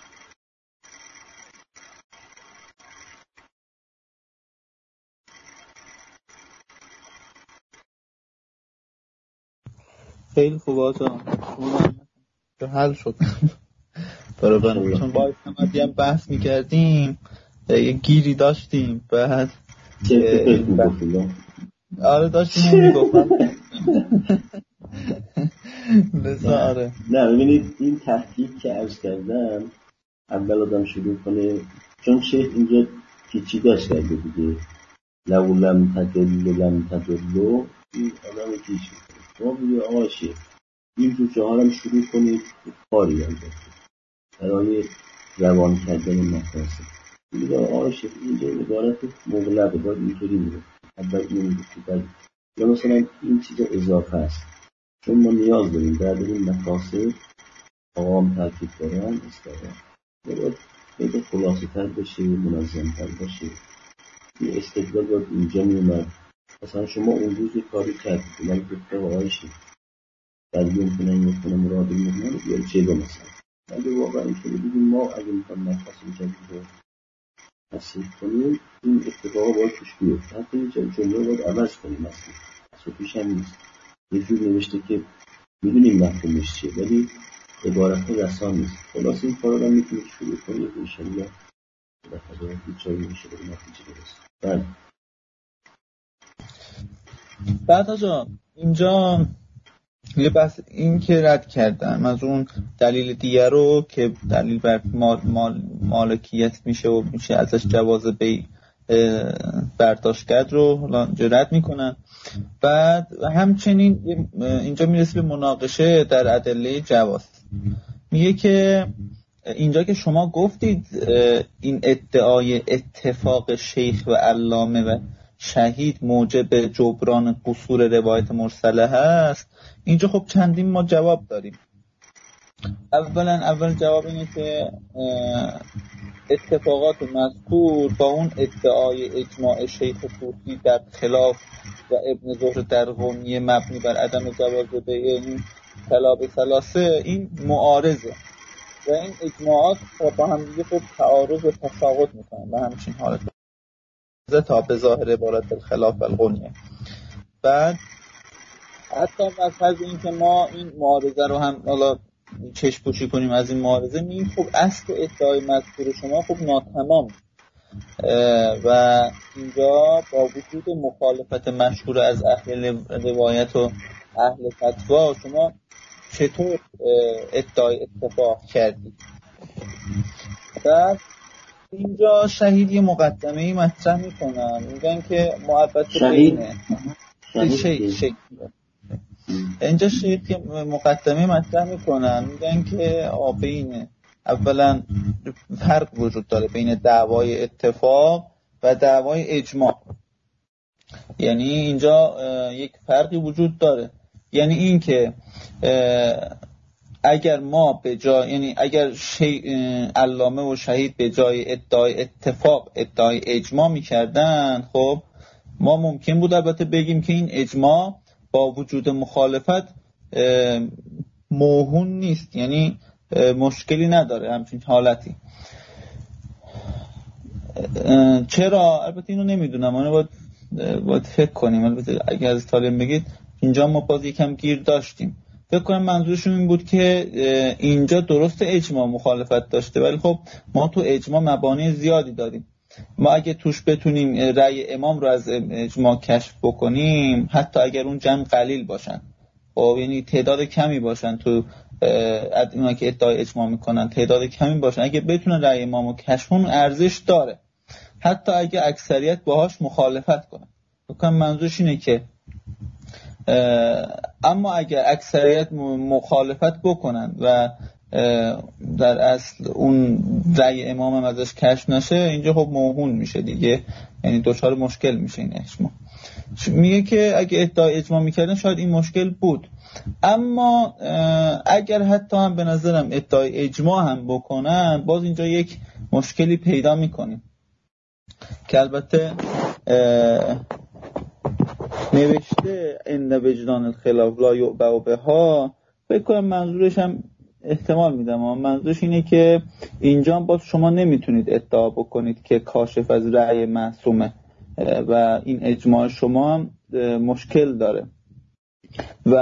خیلی خوب آقا که حل شد. برای چون باید همه هم بحث میکردیم یه گیری داشتیم، بعد چه میگفتیم؟ آره داشتیم میگفتم بسا آره. نه ببینید این تحقیق که عرض کردم اول آدم شروع کنه، چون شیخ اینجا پیچیده‌اش کرده دیگه، لو لم تدلو لم تدلو، این آدم پیچ میکنه. ما بگه آقا شیخ این تو چهارم شروع کنید کاری انجام برای روان کردن مفاسد. میگه آقا شیخ اینجا عبارت مغلقه، باید اینطوری میگه اول این میگه، یا مثلا این چیزا اضافه است، چون ما نیاز داریم در این مفاسد آقام ترکیب دارن استفاده باید خیلی خلاصه تر بشه، منظم تر بشه. این استدلال باید اینجا میومد. مثلا شما اون روز کاری کردید من گفته آقای شیخ در یون کنن یک کنن مراد المؤمن یا جلو مثلا، اگه واقعا اینطوری بگیم ما اگه میخوام مفاسد جدید رو تصریف کنیم این اتفاقا باید توش بیفته، حتی یه جمله باید عوض کنیم. مثلا اصلا پیش هم نیست یه جور نوشته که میدونیم مفهومش چیه ولی عبارت رسان نیست. خلاص این کار رو میتونید شروع کنید انشالله بالاخره هیچ جایی میشه به نتیجه برسید. بله بعد آجا اینجا یه بحث این که رد کردن از اون دلیل دیگه رو که دلیل بر مال مال مالکیت میشه و میشه ازش جواز بی برداشت کرد رو رد میکنن. بعد همچنین اینجا میرسه به مناقشه در ادله جواز. میگه که اینجا که شما گفتید این ادعای اتفاق شیخ و علامه و شهید موجب جبران قصور روایت مرسله هست، اینجا خب چندین ما جواب داریم. اولا اول جواب اینه که اتفاقات مذکور با اون ادعای اجماع شیخ طوسی در خلاف و ابن زهر در قمیه مبنی بر عدم جواز به این خلاف ثلاثه این معارضه و این اجماعات با هم دیگه خب تعارض و تساقط میکنن و همچین حالت تا به ظاهر عبارت الخلاف القنیه. بعد حتی از این که ما این معارضه رو هم حالا چشم پوشی کنیم از این معارضه، میگیم خب اصل ادعای مذکور شما خب ناتمام و اینجا با وجود مخالفت مشهور از اهل روایت و اهل فتوا شما چطور ادعای اتفاق کردید؟ بعد اینجا شهید یه مقدمه‌ای مطرح میکنن، میگن که محبت بینه شهید شهید اینجا شهید که مقدمه مطرح میکنن، میگن که بین اولا فرق وجود داره بین دعوای اتفاق و دعوای اجماع. یعنی اینجا یک فرقی وجود داره، یعنی این که اگر ما به جای یعنی اگر شی... علامه و شهید به جای ادعای اتفاق ادعای اجماع میکردن، خب ما ممکن بود البته بگیم که این اجماع با وجود مخالفت موهون نیست، یعنی مشکلی نداره همچین حالتی. چرا؟ البته اینو نمیدونم، اونو باید, باید فکر کنیم. البته اگر از طالب بگید اینجا ما باز یکم گیر داشتیم. فکر کنم منظورشون این بود که اینجا درست اجماع مخالفت داشته، ولی خب ما تو اجماع مبانی زیادی داریم. ما اگه توش بتونیم رأی امام رو از اجماع کشف بکنیم، حتی اگر اون جمع قلیل باشن، خب یعنی تعداد کمی باشن، تو اونا که ادعای اجماع میکنن تعداد کمی باشن، اگه بتونن رأی امام رو کشف کنن ارزش داره، حتی اگه اکثریت باهاش مخالفت کنن. فکر کنم منظورش اینه که اما اگر اکثریت مخالفت بکنن و در اصل اون رأی امام هم ازش کشف نشه، اینجا خب موهون میشه دیگه، یعنی دوچار مشکل میشه این اجماع. میگه که اگه ادعای اجماع میکردن شاید این مشکل بود، اما اگر حتی هم به نظرم ادعای اجماع هم بکنن، باز اینجا یک مشکلی پیدا میکنیم که البته نوشته ان وجدان الخلاف لا یعبأ بها. فکر کنم منظورش هم احتمال میدم، اما منظورش اینه که اینجا باز شما نمیتونید ادعا بکنید که کاشف از رأی معصومه و این اجماع شما هم مشکل داره. و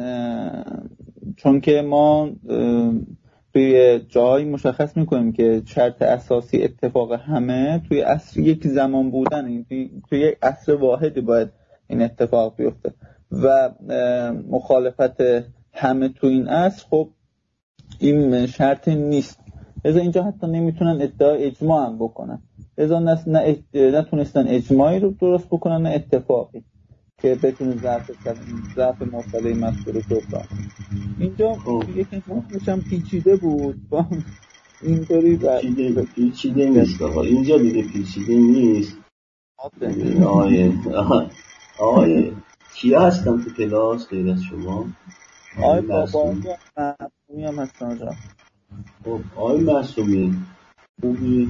چون که ما توی جایی مشخص میکنیم که شرط اساسی اتفاق همه توی عصر یک زمان بودن، توی, توی یک عصر واحدی باید این اتفاق بیفته و مخالفت همه تو این عصر خب این شرط نیست. لذا اینجا حتی نمیتونن ادعای اجماع هم بکنن، لذا نه نتونستن اجماعی رو درست بکنن نه اتفاقی که بتونه ضعف ضعف مسئله مذکور رو جبران. اینجا یکی متنش هم پیچیده بود با اینطوری پیچیده پیچیده نیست آقا، اینجا دیگه پیچیده نیست. آقای آقای کیا هستن تو کلاس غیر از شما؟ آقای بابایی معصومی هم هستن آجا. خب آقای معصومی خوبی؟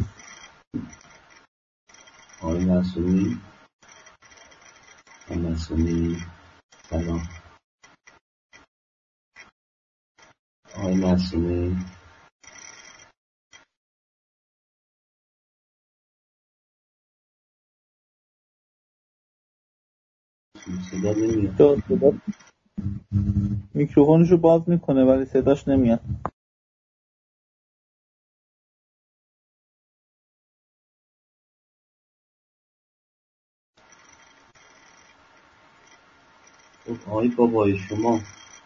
آقای معصومی آقای معصومی سلام. آقای معصومی صدا نمیاد. صدا میکروفونش رو باز میکنه ولی صداش نمیاد. آقای بابای شما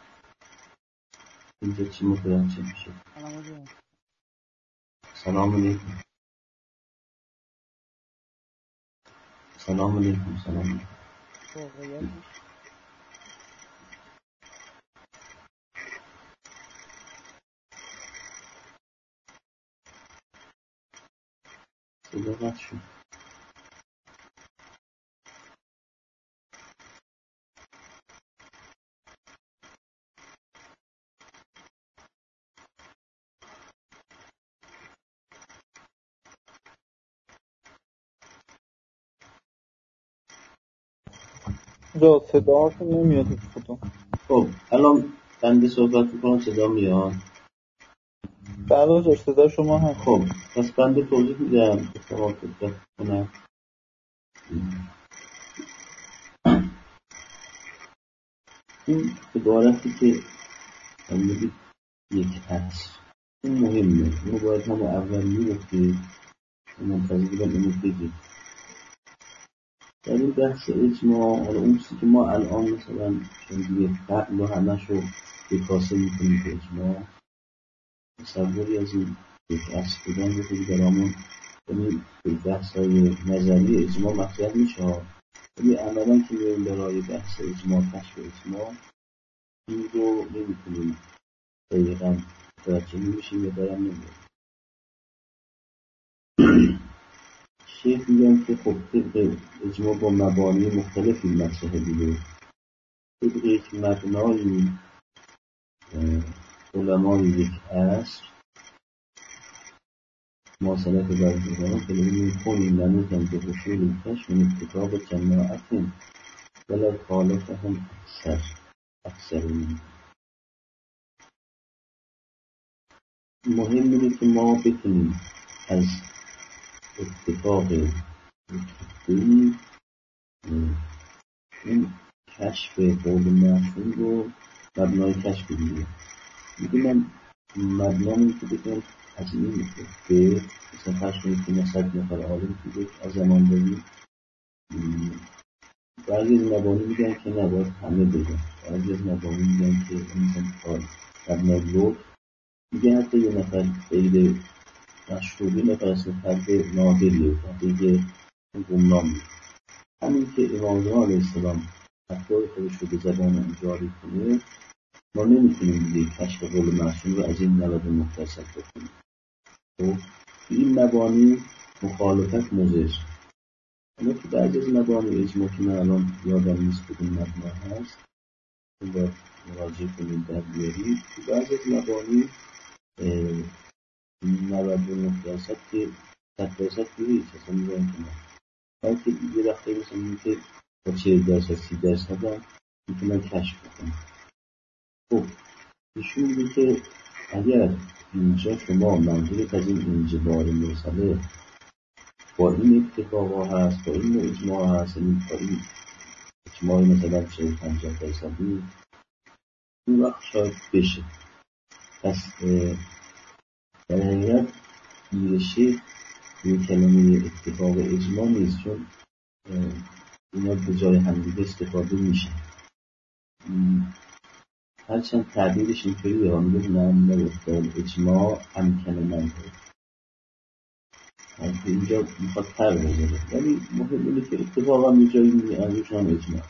اینجا چی متوجه میشه؟ سلام علیکم. سلام علیکم. سلام علیکم. صدا قطع شد. جا صدا هاشون نمیاد خودم. خب الان بنده صحبت میکنم صدا میاد؟ بله جا صدا شما هست. خب پس بنده توضیح میدم اتفاق خدمت کنم. این عبارتی که میگید یک عصر، این مهمه، اینو باید همه اول میگفتید منتظر بودم اینو بگید. در این بحث اجماع، حالا اون چیزی که ما الان مثلا شنگیه فعل و همش رو بکاسه میکنیم که اجماع، تصوری از این یک عصر بودن رو خیلی برامون یعنی بحث های نظری اجماع مطرح میشه ها، ولی عملا که میریم برای بحث اجماع کشف اجماع این رو نمیکنیم دقیقا متوجه نمیشیم یا دارم نمیدونم. شیخ میگن که خب طبق اجماع با مبانی مختلفی مطرحه دیگه، طبق یک مبنایی علمای یک عصر مواصلت برگزاران که بگیم کنیم نمیتن به حصول کشف من کتاب جماعت ولی خالف هم اکثر اکثرین مهم اینه که ما بتونیم از اتفاق فکری این کشف قول مفهوم رو مبنای کشف بگیریم. میگم مبنای که بگم از این افته مثلا فرض کنید که نصد نفر عالم که یک از زمان داریم، بعضی از مبانی میگن که نباید همه بگن، بعضی از مبانی میگن که مثلا کار مبنای لطف میگه حتی یه نفر غیر مشهوری نفر اصلا فرد نادریه فرده گمنام میگه. همین که امام زمان علیه السلام افکار خودش رو به زبان جاری کنه، ما نمیتونیم دیگه کشف قول معصوم رو از این نود مختصر بکنیم. خب این مبانی مخالفت مضر، اما که بعضی از مبانی اجماع که من الان یادم نیست کدوم مبنا هست اون باید مراجعه کنیم در بیارید که بعضی از مبانی نود مختصر که صد درصد بیرید اصلا میگن که نه، بلکه یه وقتی مثلا این که با چهل درصد سی درصد هم میتونن کشف بکنم. خب ایشون میگه که اگر اینجا شما منظورت از این انجبار مرسله با این اتفاقا هست، با این اجماع هست، این با این اجماع مثلا چهل پنجاه درصدی، اون وقت شاید بشه. پس در حقیقت گیرشه این کلمه اتفاق اجماع نیست، چون اینا به جای همدیگه استفاده میشه. هرچند تعبیرش اینطوریه، میگه نه افتاد اجماع امکن منه، اینجا میخواد فرق بذاره، ولی مهم اینه که اتفاقا یه جایی میگه ازش هم اجماع.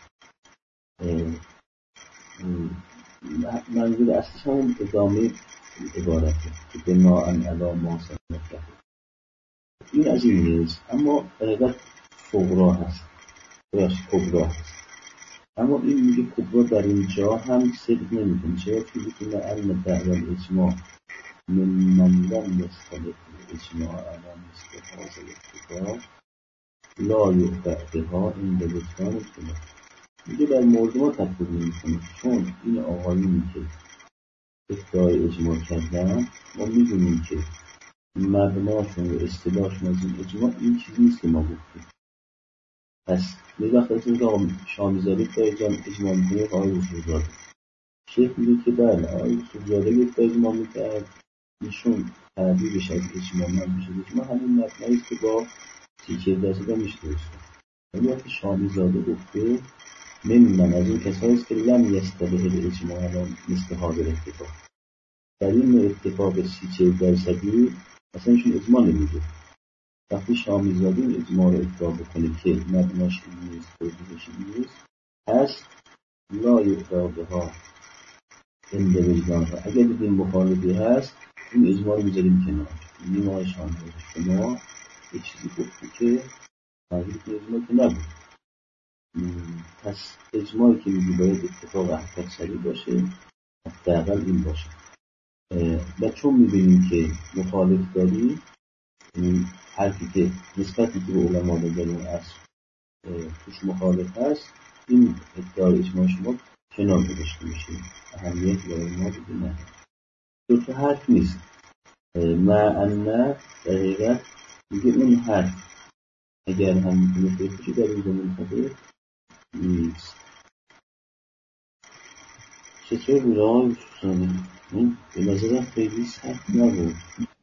منظور اصلش همون ادامه عبارته که به ما ان علا ما سنت این از این نیست، اما حقیقت فقرا هست باش کبرا هست، اما این میگه کبرا در اینجا هم صدق نمیکنه. چرا؟ که بکنه علم دعوال اجماع من من لم یستلق اجماع علم است حاصل اتفاق لا یقطع بها این به لطفان کنه. میگه در مورد ما تطبیق نمیکنه، چون این آقایونی که ادعای اجماع کردن ما میدونیم که مبناشون و اصطلاحشون از این اجماع این چیزی نیست که ما گفتیم. پس یه وقت از این که آقا شامیزاده که اجماع میکنه آقای اصولزاده شیخ میگه که بله آقای اصولزاده یک تا اجماع میکرد، ایشون تعبیرش از اجماع من میشه اجماع همین مبناییست که با سی چهل درصد هم میشه درسته. ولی وقتی شامیزاده گفته نمیدونم از این کساییست که لم یستلق اجماع الان مثل حاضر اتفاق، در این اتفاق سی چهل درصدی اصلا ایشون اجماع نمیده. وقتی شامیزاده این اجماع رو ادعا بکنه که مبناش این نیست توضیحش این نیست، پس لا یقطع ها این به وجدان ها اگر دیدیم مخالفی هست این اجماع رو میذاریم کنار. این ما شامیزاده شما یه چیزی گفتی که تغییر که اجماع که نبود، پس اجماعی که میگی باید اتفاق حقیقت سریع باشه حداقل این باشه. و چون میبینیم که مخالف داری این حرفی که نسبتی که به علما در اون عصر توش مخالف هست این ادعای اجماع شما کنار گذاشته میشه، اهمیت برای ما دیگه نداره. دو تا حرف نیست، معنی در حقیقت میگه اون حرف اگر هم میتونه فکرشی در اینجا منطقه نیست. چطور بود آقای سوسانی؟ به نظرم خیلی سخت نبود.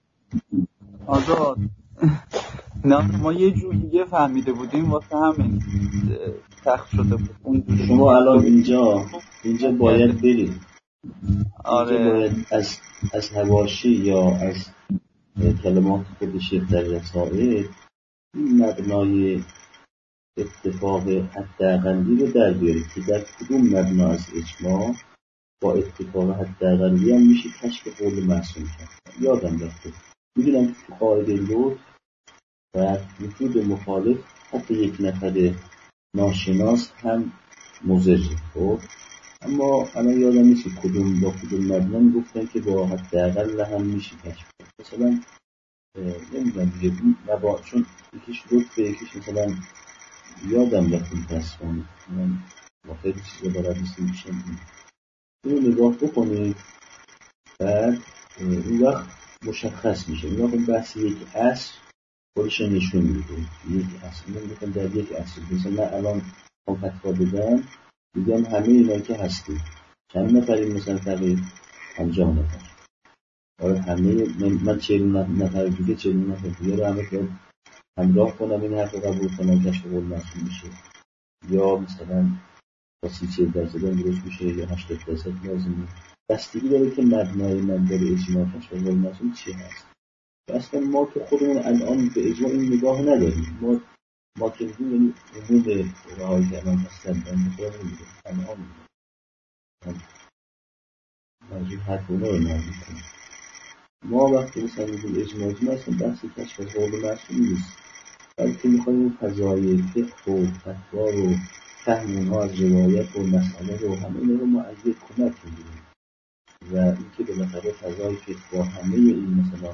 آزاد نه ما یه جور دیگه فهمیده بودیم واسه همین سخت شده بود. شما الان اینجا اینجا باید برید، آره اینجا باید از از حواشی یا از کلمات خودش در رسائل این مبنای اتفاق حداقلی رو در بیارید که در کدوم مبنا از اجماع با اتفاق حداقلی هم میشه کشف قول معصوم کرد. یادم رفته میدونم که قاعده لطف و وجود مخالف حتی یک نفر ناشناس هم مضره. خب اما الان یادم نیست کدوم با کدوم مبنا گفتن که با حداقل هم میشه کشف کرد. مثلا نمیدونم دیگه مبا چون یکیش رتبه یکیش مثلا یادم رفتیم تصفانی من با خیلی چیزا برای نیستیم میشن این رو نگاه بکنید بعد این وقت مشخص میشه. این وقت بحث یک اصل خودش نشون میده یک اصل نمیدونم در یک اصل مثلا من الان هم فتوا بدم میگم همه اینا که هستیم چند نفریم مثلا تقریب پنجاه نفر آره همه من, من چهل نفر دیگه چهل نفر دیگه رو همه که همراه کنم این حرف رو قبول کنم کشف قول محصول میشه یا مثلا با سی چهل درصد هم درست میشه یا هشتاد درصد لازمه بستگی داره که مبنای من داره اجماع کشف قول محصول چی هست. اصلا ما که خودمون الان به اجماع این نگاه نداریم ما ما که میگیم یعنی امور فقهایی که الان هستن بنده خدا نمیگه الان میگه موضوع حرف اونا رو نازل کنیم. ما وقتی مثلا میگیم اجماع اجماع اصلا بحث کشف قول محصول نیست بلکه میخوایم فضای فقه و فتوا رو فهم اونها از روایت و مسئله رو همه اینا رو ما از یک کمک میگیریم و اینکه بالاخره فضای فقه با همه این مثلا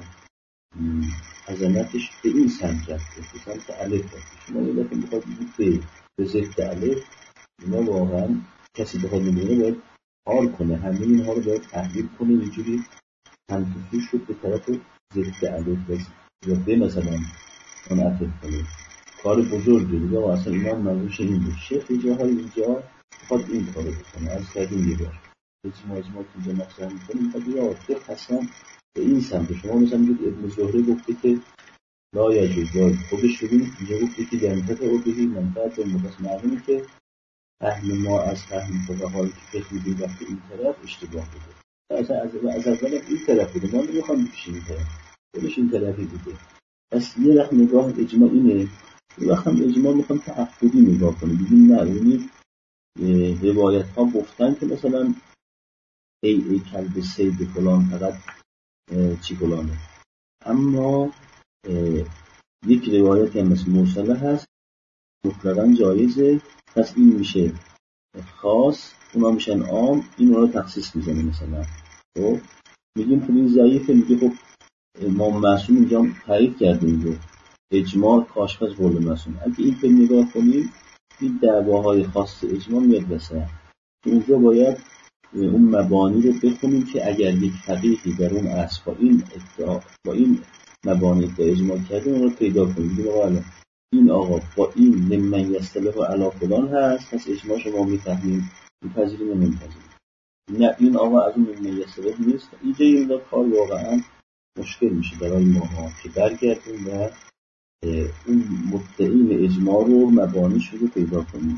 عظمتش به این سمت رفته به سمت الف رفته. شما یه دفعه میخواد بگید به ضد الف اینا واقعا کسی بخواد میدونه باید حال کنه همه اینها رو باید تحلیل کنه اینجوری همتفی شد به طرف ضد الف رسید یا به مثلا منعطف کنه کار بزرگی دیگه و اصلا اینا منظورش این بود شیخ جاهای اینجا میخواد این کارو بکنه از کردیم یه بار اجماع اجماع که اینجا مطرح میکنه میخواد یه آفق اصلا به این سمت. شما مثلا میگید ابن زهره گفته که لا یجوز خودش ببینید اینجا گفته که در منطقه او بهی منفعت و مقصد معلومه که فهم ما از فهم فقهایی که فکر میدیم وقتی این طرف اشتباه بوده اصلا از, از اول این طرف بوده ما نمیخوام بکشیم این طرف خودش این طرفی بوده. پس یه وقت نگاه اجماع اینه یه وقت هم اجماع میخوام تعقدی نگاه کنیم بگیم نه ببینید روایت ها گفتن که مثلا ای ای کلب سید فلان فقط چی فلانه اما یک روایت هم مثل مرسله هست مطلقاً جایزه پس این میشه خاص اونا میشن عام این رو تخصیص میزنه مثلا خب میگیم خب این ضعیفه میگه خب امام معصوم اینجا تعریف کرده اینجا اجماع کاشف از قول معصوم اگه این رو نگاه کنیم این دعواهای خاص اجماع میاد وسط اونجا باید اون مبانی رو بخونیم که اگر یک فقیهی در اون اصل با این ادعا با این مبانی ادعا اجماع کرده اون رو پیدا کنیم بگیم آقا این آقا با این لمن یستلح علی فلان هست پس اجماع شما میفهمیم میپذیریم و نمیپذیریم نه این آقا از اون لمن یستلح نیست اینجا این کار واقعا مشکل میشه برای ماها که برگردیم و اون مدعی اجماع رو مبانیش رو پیدا کنیم.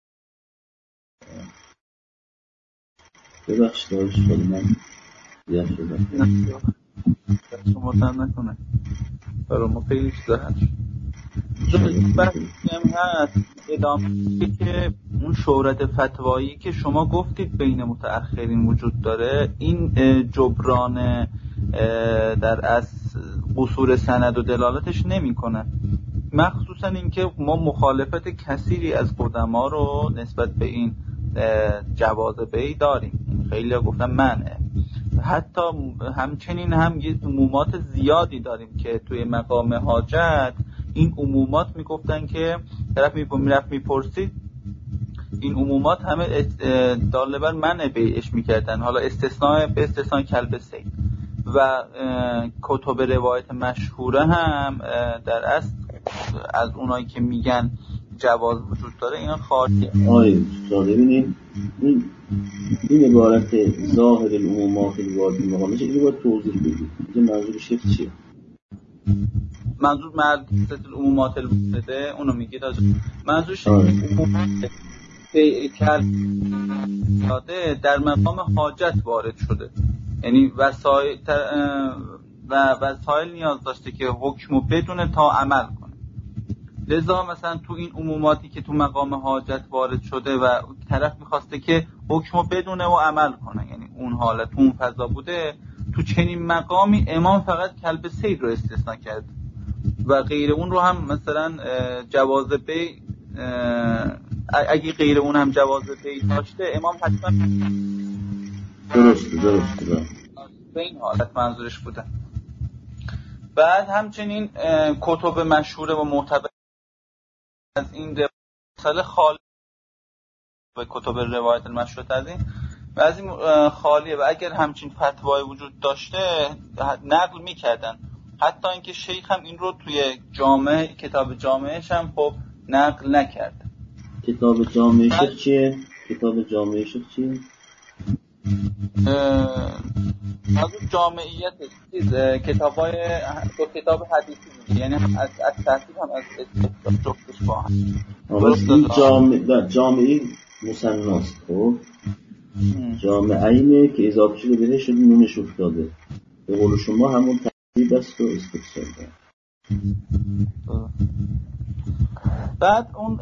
ببخش دارش خود من دیگر شدم شما تن نکنه برای ما خیلی چیزا هست بحثی هم هست ادامه که اون شهرت فتوایی که شما گفتید بین متأخرین وجود داره این جبران در از قصور سند و دلالتش نمی کنه مخصوصا اینکه ما مخالفت کثیری از قدما رو نسبت به این جواز بی داریم خیلی ها گفتن منه حتی همچنین هم یه عمومات زیادی داریم که توی مقام حاجت این عمومات میگفتن که طرف میرفت میپرسید این عمومات همه داله بر منع بیعش میکردن حالا استثناء به استثناء کلب سید و کتب روایت مشهوره هم در اصل از اونایی که میگن جواز وجود داره اینا خارجی آره استاد ببینید این این عبارت ظاهر العمومات الوارد مقامش اینو باید توضیح بدید اینجا منظورش چیه منظور مرد العمومات الوارده اونو میگید منظورش عمومات کلب در مقام حاجت وارد شده یعنی وسایل و وسایل نیاز داشته که حکمو بدونه تا عمل کنه لذا مثلا تو این عموماتی که تو مقام حاجت وارد شده و طرف میخواسته که حکمو بدونه و عمل کنه یعنی اون حالت اون فضا بوده تو چنین مقامی امام فقط کلب سید رو استثناء کرد و غیر اون رو هم مثلا جواز بی اگه غیر اون هم جواز بیع داشته امام حتما درسته درسته به این حالت منظورش بوده. بعد همچنین کتب مشهور و معتبر از این مسئله خالی به کتب روایت المشهور از این و از این خالیه و اگر همچین فتوای وجود داشته نقل میکردن، حتی اینکه شیخ هم این رو توی جامعه کتاب جامعهش هم خب نقل نکرد. کتاب جامعه شیخ چیه؟ کتاب جامعه شیخ چیه؟ از جامعیت چیز کتابای دو کتاب حدیثی میگه، یعنی از از ترتیب هم از جفتش با هم این جامعه جامعه مثناست. خب جامعه اینه که اضافه شده بهش شده نونش افتاده، به قول شما همون ترتیب است و استفسار. بعد اون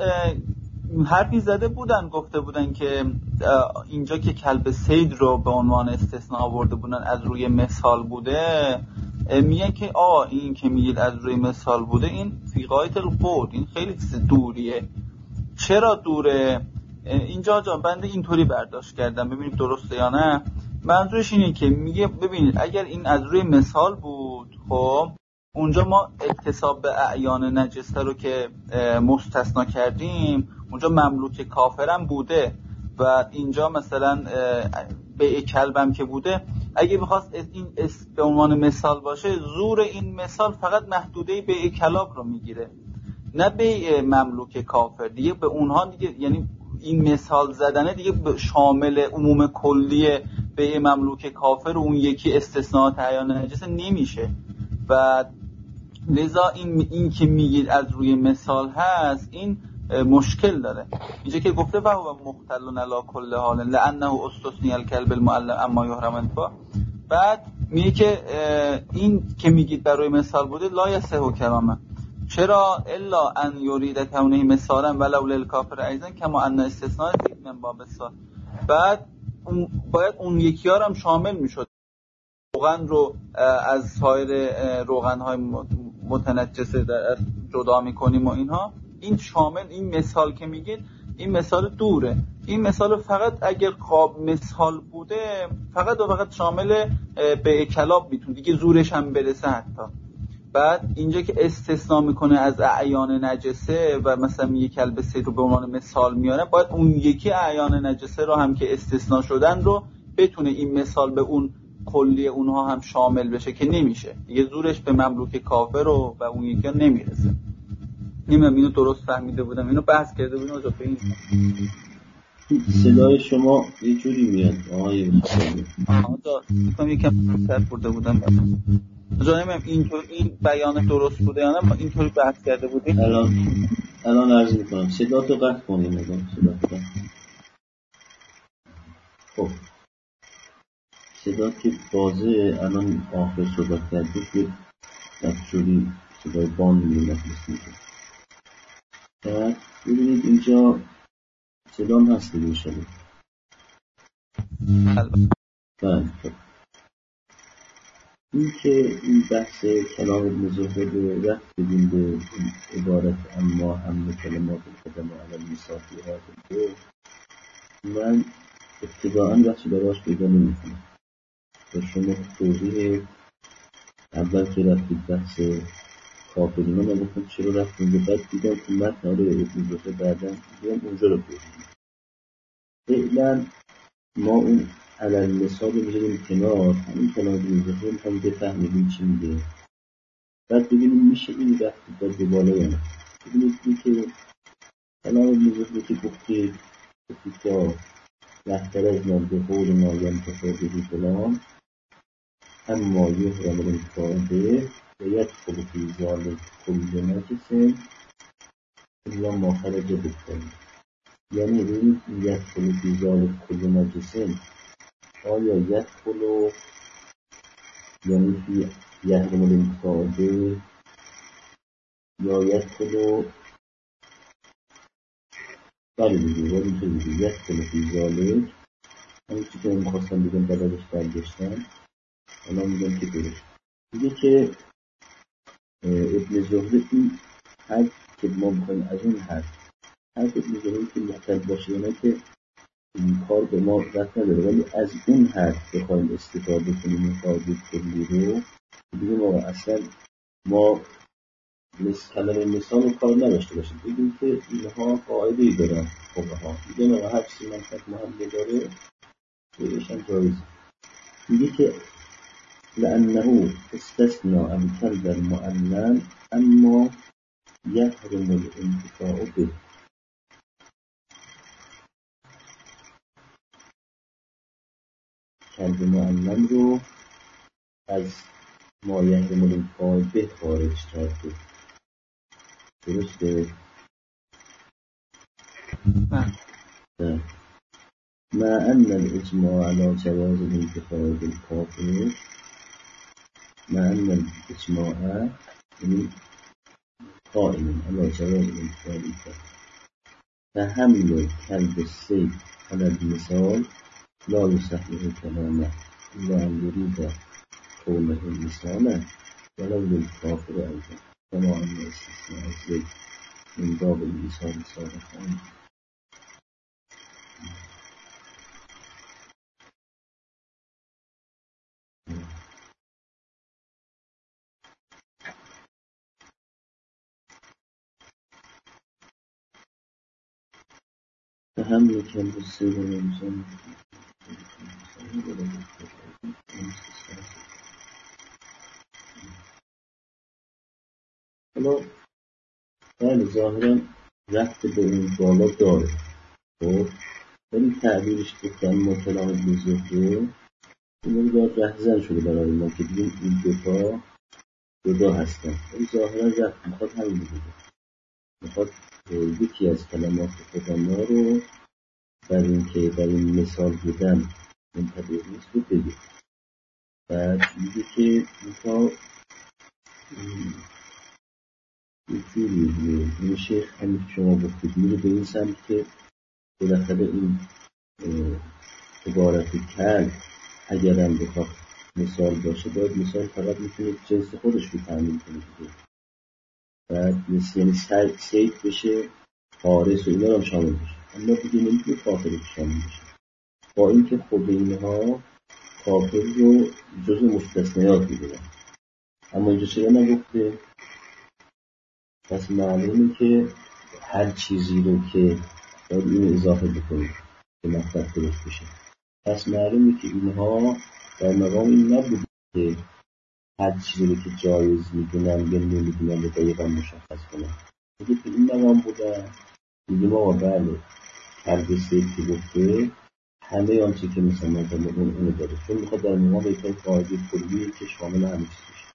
حرفی زده بودن، گفته بودن که اینجا که کلب صید رو به عنوان استثناء آورده بودن از روی مثال بوده، میگن که آ این که میگید از روی مثال بوده این فی غایت البعد، این خیلی دوریه. چرا دوره؟ اینجا جان بنده اینطوری برداشت کردم، ببینید درسته یا نه. منظورش اینه که میگه ببینید اگر این از روی مثال بود، خب اونجا ما اکتساب به اعیان نجسه رو که مستثنا کردیم، اونجا مملوک کافرم بوده و اینجا مثلا بیع کلبم که بوده، اگه بخواست این به عنوان مثال باشه، زور این مثال فقط محدوده بیع کلاب رو میگیره، نه بیع مملوک کافر. دیگه به اونها دیگه، یعنی این مثال زدنه دیگه شامل عموم کلی بیع مملوک کافر و اون یکی استثناءات اعیان نجسه نمیشه. و لذا این این که میگید از روی مثال هست، این مشکل داره. اینجا که گفته و هو مختل علی کل حال لانه استثنی الکلب المعلم اما یحرم انفا، بعد میگه که این که میگید بر روی مثال بوده لا یصح کلامه. چرا؟ الا ان یرید کونه مثالا ولو للکافر ایضا کما ان استثناء من باب السال. بعد اون باید اون یکی ها هم شامل میشد، روغن رو از سایر روغن‌های متنجسه در جدا می‌کنیم و اینها، این شامل این مثال که میگید این مثال دوره. این مثال فقط اگر قاب مثال بوده فقط و فقط شامل به کلاب میتونه دیگه زورش هم برسه حتی. بعد اینجا که استثناء میکنه از اعیان نجسه و مثلا میگه کلب صید رو به عنوان مثال میاره، باید اون یکی اعیان نجسه رو هم که استثناء شدن رو بتونه این مثال به اون کلی اونها هم شامل بشه که نمیشه دیگه، زورش به مملوک کافر رو و اون یکی ها نمیرسه. نمیدونم اینو درست فهمیده بودم، اینو بحث کرده بودیم اجا به این صدای شما یه جوری میاد آقای مصطفی. آجا میکنم یکم سر برده بودم اجا نمیم اینطور این بیان درست بوده یا نه، ما اینطوری بحث کرده بودیم. الان الان عرض میکنم صدا تو قطع کنیم. صدا تو قطع. خب صدا که بازه الان آخر صحبت کردید که دستوری صدای باند میلت میشه. بعد ببینید اینجا صدا هم هست دیگه شده. بله خب این که این بحث کلام ابن زهره رفت بدیم به این عبارت اما هم کلمات القدم و اول میساقی ها دو، من ابتداعا بحثی براش پیدا نمی کنم و شما توضیح اول که رفتید بحث کافرین من گفتم چرا رفتیم به بعد دیدم که متن آره ابن زهره بعدا دیدم اونجا رو بودیم. فعلا ما اون علل مثال رو بذاریم کنار، همین کلام ابن زهره میخوام بفهمیم چی میگه، بعد ببینیم میشه این رفتی باید به بالا یا نه. ببینید این که کلام ابن زهره که گفتید گفتید که لحظر از نرده قول نایم تصادیقی فلان اما یحرم الانتفاعه و یدخل فی ذلک کل نجس الا ما خرج بالطبع. یعنی ببینید یدخل فی ذلک کل نجس، آیا یدخل یعنی فی یحرم الانتفاعه یا یدخل بله دیگه باید اینطور بگید یدخل فی ذلک، همین چی که من میخواستم بگم بلدش برگشتم الان میگم که درست میگه که ابن زهره این حد که ما بخوایم از این حد حرف میزنیم که معتل باشه یا نه که این کار به ما رد نداره، ولی از اون حرف بخوایم استفاده کنیم این قاعده کلی رو بگیم آقا اصلا ما کلمه مثال رو کار نداشته باشیم، بگیم که اینها قاعده ای دارن فقها میگن آقا هر چیزی منطق محله داره بهش هم جایزه. میگه که لأنه استثناء الكلب المعلم اما یحرم الانتفاع به. کلب معلم رو از ما یحرم الانتفاع به خارج کرده. درسته؟ نه. ما ان الاجماع على جواز الانتفاع بالكافر، ما ان الاجماع یعنی قائم على جواز الانتفاع بالكافر فحمل كلب السيف على المثال لا يصحح كلامه إلا أن يريد كونه مثالا ولو للكافر أيضا كما أن استثناء الزيت من باب المثال سابقا. فحمل كلب السيف على المثال حالا بله ظاهرا رفت به اون بالا داره، خب ولی تعبیرش گفتن مطلع بزرگه این رو دار رهزن شده برای ما که بگیم این دوتا جدا هستن، ولی ظاهرا رفت میخواد همین بگه، میخواد یکی از کلمات خدا ما رو بر این که بر این مثال بودن منطبق نیست رو بگه. بعد میگه که میخواد یک جوری میشه همین شما گفتید میره به این سمت که بالاخره این عبارت کل اگرم بخواد مثال باشه باید مثال فقط میتونه جنس خودش رو تعمین کنه دیگه. بعد یعنی سید بشه حارس و اینا رو هم شامل بشه، اما دیگه نمیتونه کافر رو شامل بشه، با اینکه خود اینها کافر رو جز مستثنیات میدونن. اما اینجا چرا نگفته؟ پس معلومه که هر چیزی رو که باید اینو اضافه بکنیم که مطلب درست بشه. پس معلومه که اینها در مقام این نبود که هر چیزی رو که جایز میدونن یا نمیدونن رو دقیقا مشخص کنن. میگه که این مقام بودن میگه ما بله کلب سیف که گفته همه آنچه که مثلا مقام اون اونو داره، چون میخواد در مقام ایتای قاعده کلی که شامل همه چیز بشه.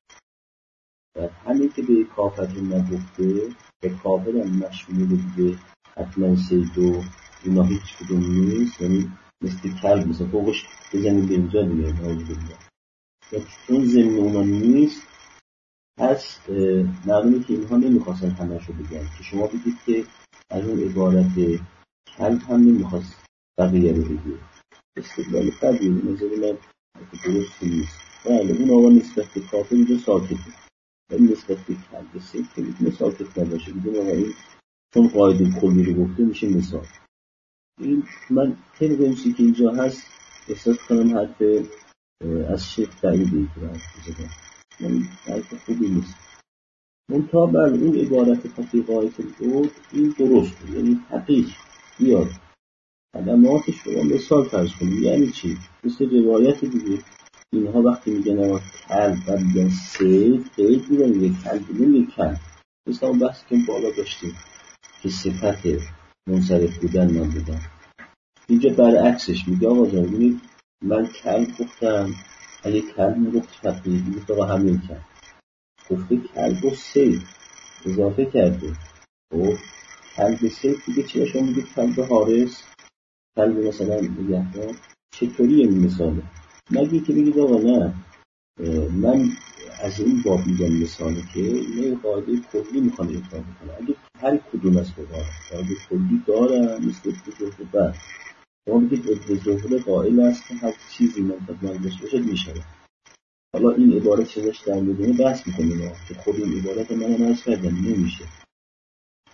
و همین که به کافر رو نگفته به کافر هم مشمول دیگه حتما سید و اینا هیچ کدوم نیست، یعنی مثل کلب مثل فوقش بزنیم به اینجا دیگه ناوی دیگه و چون زمین اونا نیست پس معلومه که اینها نمیخواستن همه شو بگن که شما بگید که از اون عبارت کلب هم نمیخواست بقیه رو بگید. استدلال قدیم نظر من درست نیست. بله اون آقا نسبت به کافر اینجا ساکته، ولی نسبت به کلب سید که میتونه ساکت نباشه. بگیم آقا این چون قاعده کلی رو گفته میشه مثال. این من خیلی بهمسی که اینجا هست احساس کنم حرف از شیخ بعیدی که باید بزدم، من حرف خوبی نیست. منتها بر اون عبارت تفریقایت بود این درست بود، یعنی حقیق بیاد علماتش رو مثال فرض کنیم. یعنی چی؟ مثل روایت دیگه اینها وقتی میگن آقا کلب و میگن سید قید میگن یک کلب میگن یک کلب، مثل اون بحث که بالا داشتیم که صفت منصرف بودن من بودن. اینجا برعکسش میگه آقا جان من کلب گفتم، اگه کلب میگفت فقیه میگفت آقا همین کلب، گفته کلب و سید اضافه کرده. خب کلب سید دیگه چی شما میگه کلب حارس، کلب مثلا نگهدار، چطوری این مثاله؟ مگه که بگید آقا نه من از این باب میگم مثاله که اینه قاعده کلی میخوام اطلاع بکنم. اگه هر کدوم از قاعده کلی دارم مثل ابن زهره، شما بگید ابن زهره قائل است که هر چیزی منطق مرگش باشد میشه. حالا این عبارت چیزش در میدونه بحث میکنیم که خود این عبارت من هم عرض کردم نمیشه.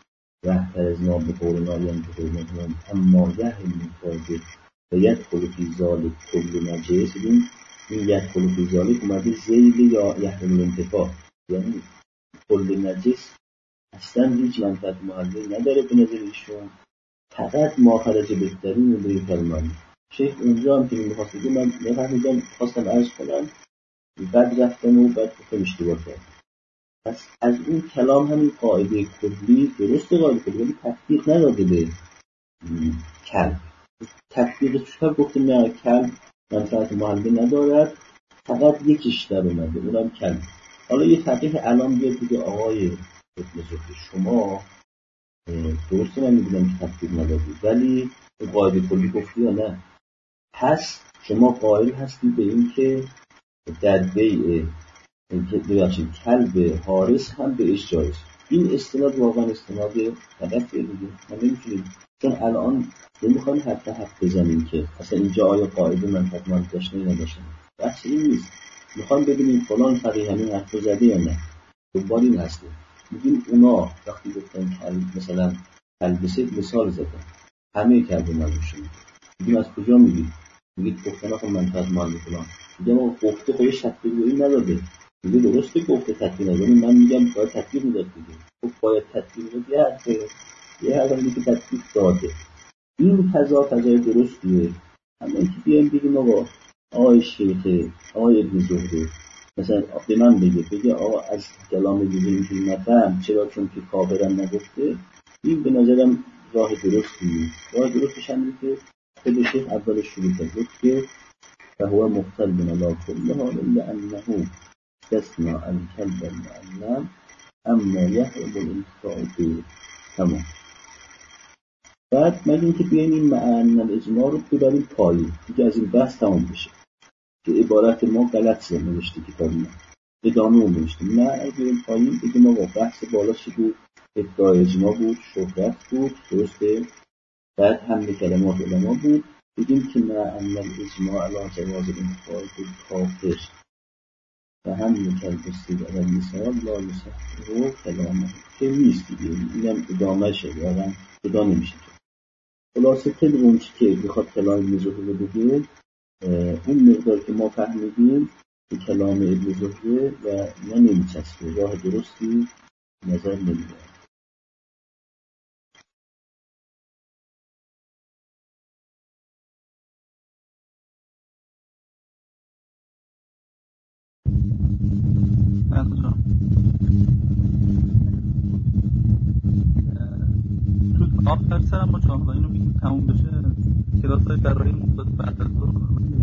رهتر از ما به قولنا ینطقون اما یحیی می‌خواجه و یدخل فی ذلک کل نجس. این این یدخل فی ذلک اومده ذیل یا یحیی الانتفاع، یعنی کل نجس اصلا هیچ منفعت معلقی نداره به نظر ایشون، فقط ما خرج بهترین و به کلمانی. شیخ اونجا هم که میخواست بگه من نفهمیدم، خواستم عرض کنم بعد رفتم و بعد خودم اشتباه کردم. پس از این کلام همین قاعده کلی درست، قاعده کلی ولی تطبیق نداده به کلب. تطبیقش کرد گفته نه کلب منفعت معلقی ندارد، فقط یکیش در اومده اونم کلب. حالا یه فقیه الان بیاد بگه آقای ابن زهری شما درسته من میگم که تطبیق ندادید ولی قاعده کلی گفتی یا نه، پس شما قائل هستی به این که در بیع ببخشید کلب حارس هم بهش جایز. این استناد واقعا استناد غلط دیگه ما نمیتونیم، چون الان نمیخوایم حتی حرف بزنیم که اصلا اینجا آیا قاعده منفعت معلق داشته یا نداشته، بحث این نیست. میخوایم ببینیم فلان فقیه همین حرف زده یا نه. دنبال این هسته میگیم اونا وقتی گفتن کلب مثلا کلبسه مثال زدن همه کلب نمیشه، میگیم از کجا میگید؟ میگید گفتن آخه منفعت معلق فلان، میگم آقا گفته خودش تطبیق روی نداده، میگه درسته گفته تطبیق نداده، من میگم باید تطبیق میداد دیگه. خب باید تطبیق میداد یه حرفه یه حرفه میگه که تطبیق داده. این فضا فضای درستیه. اما اینکه بیایم بگیم آقا آقای شیخ آقای ابن زهری مثلا به من بگه بگه آقا از کلام دیگه اینجوری نفهم چرا چون که کافرم نگفته، این به نظرم راه درستی نیست. راه درستش همینه که خود شیخ اولش شروع کرد که فهو مختل علی کل حال لانه استثنى الکلب المعلم اما یحرم الانتفاع به. تمام. بعد مگه اینکه بیایم این معنی الاجماع رو ببریم پایین دیگه از این بحث تمام بشه که عبارت ما غلط نوشته کتاب ما ادامه اون نوشته. نه اگه این پایین بگیم ما بحث بالا چی بود؟ ادعای اجماع بود، شهرت بود، درسته؟ بعد حمل کلمات علما بود، بگیم که نه ان الاجماع علی جواز الانتفاع بالکافر و حمل کلبستی و مثال لا یصحح کلامه که نیست دیگه. اینم ادامه شد واقعا جدا نمیشه. خلاصه خیلی اون چی که بخواد کلام ابن زهری بگه اون مقدار که ما فهمیدیم به کلام ابن زهری و نه نمیچسبه، راه درستی نظر نمیده. تو آخر سرم ما چون اینو بگیم تموم بشه کلاس های برای مدت بعد از دو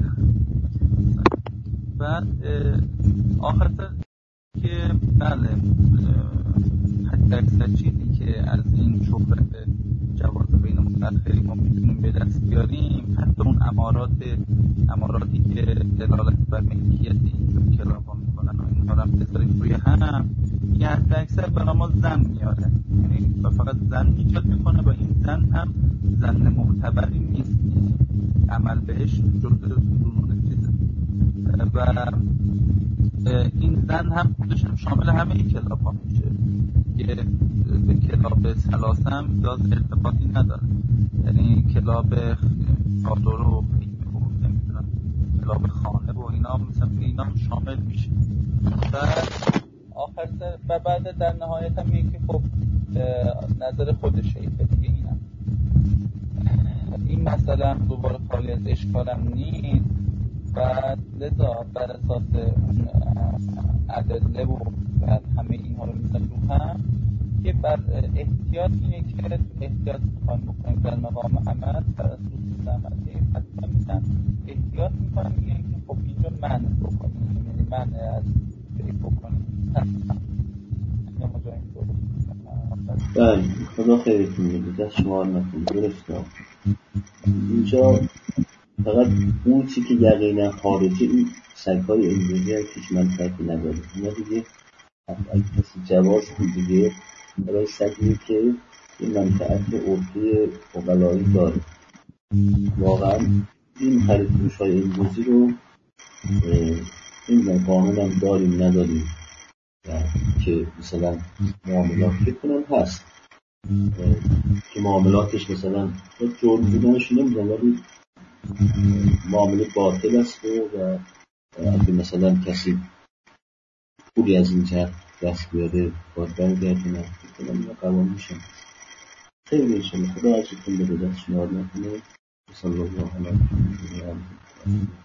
بعد آخر سر که بله حتی اکثر چیزی که از این شهرت جواز بین متأخرین ما میتونیم به دست بیاریم حتی اون امارات اماراتی که دلالت بر ملکیتی که کلام ها میکنن و اینها رو هم بذاریم روی هم یه حتی اکثر برای ما زن میاره، یعنی فقط زن ایجاد میکنه و این زن هم زن معتبری نیست، عمل بهش جزء ضرورت چیزه و این زن هم خودش هم شامل همه کلاب ها میشه که به کلاب سلاسه هم داز ارتباطی نداره، یعنی کلاب خاطر و خیمه و نمیدونم کلاب خانه و اینا مثلا اینا هم شامل میشه. و آخر سر و بعد در نهایت هم میگه که خب نظر خودشه دیگه اینم این مسئله هم دوباره خالی از اشکال هم نیست و لذا بر اساس ادله و بعد همه اینها رو میزن رو هم که بر احتیاط اینه که احتیاط میخوایم بکنیم در مقام عمل بر اساس عملی حتما میزن احتیاط میکنم میگه که خب اینجا منع بکنیم، یعنی منع از فکر بکنیم یا ما جاییم درست. بله خدا خیلیتون میده دست شما نکنید درسته. اینجا فقط اون چی که یقینا خارجی این سگ‌های امروزی هم هیچ منفعتی نداره. اینا دیگه اگه کسی جواز هم دیگه برای سگی که این منفعت عرفی اقلایی داره. واقعا این خرید فروش‌های امروزی رو این قانون هم داریم نداریم که مثلا معاملات فکر کنم هست که معاملاتش مثلا جرم بودنش نمیدونم، ولی معامله باطل است و اگه مثلا کسی پولی از این جهت دست بیاره باید برگردونه کنم یا قوام میشن. خیلی انشالله خدا عجبتون به دستشون آرد نکنه. صلی الله علیه و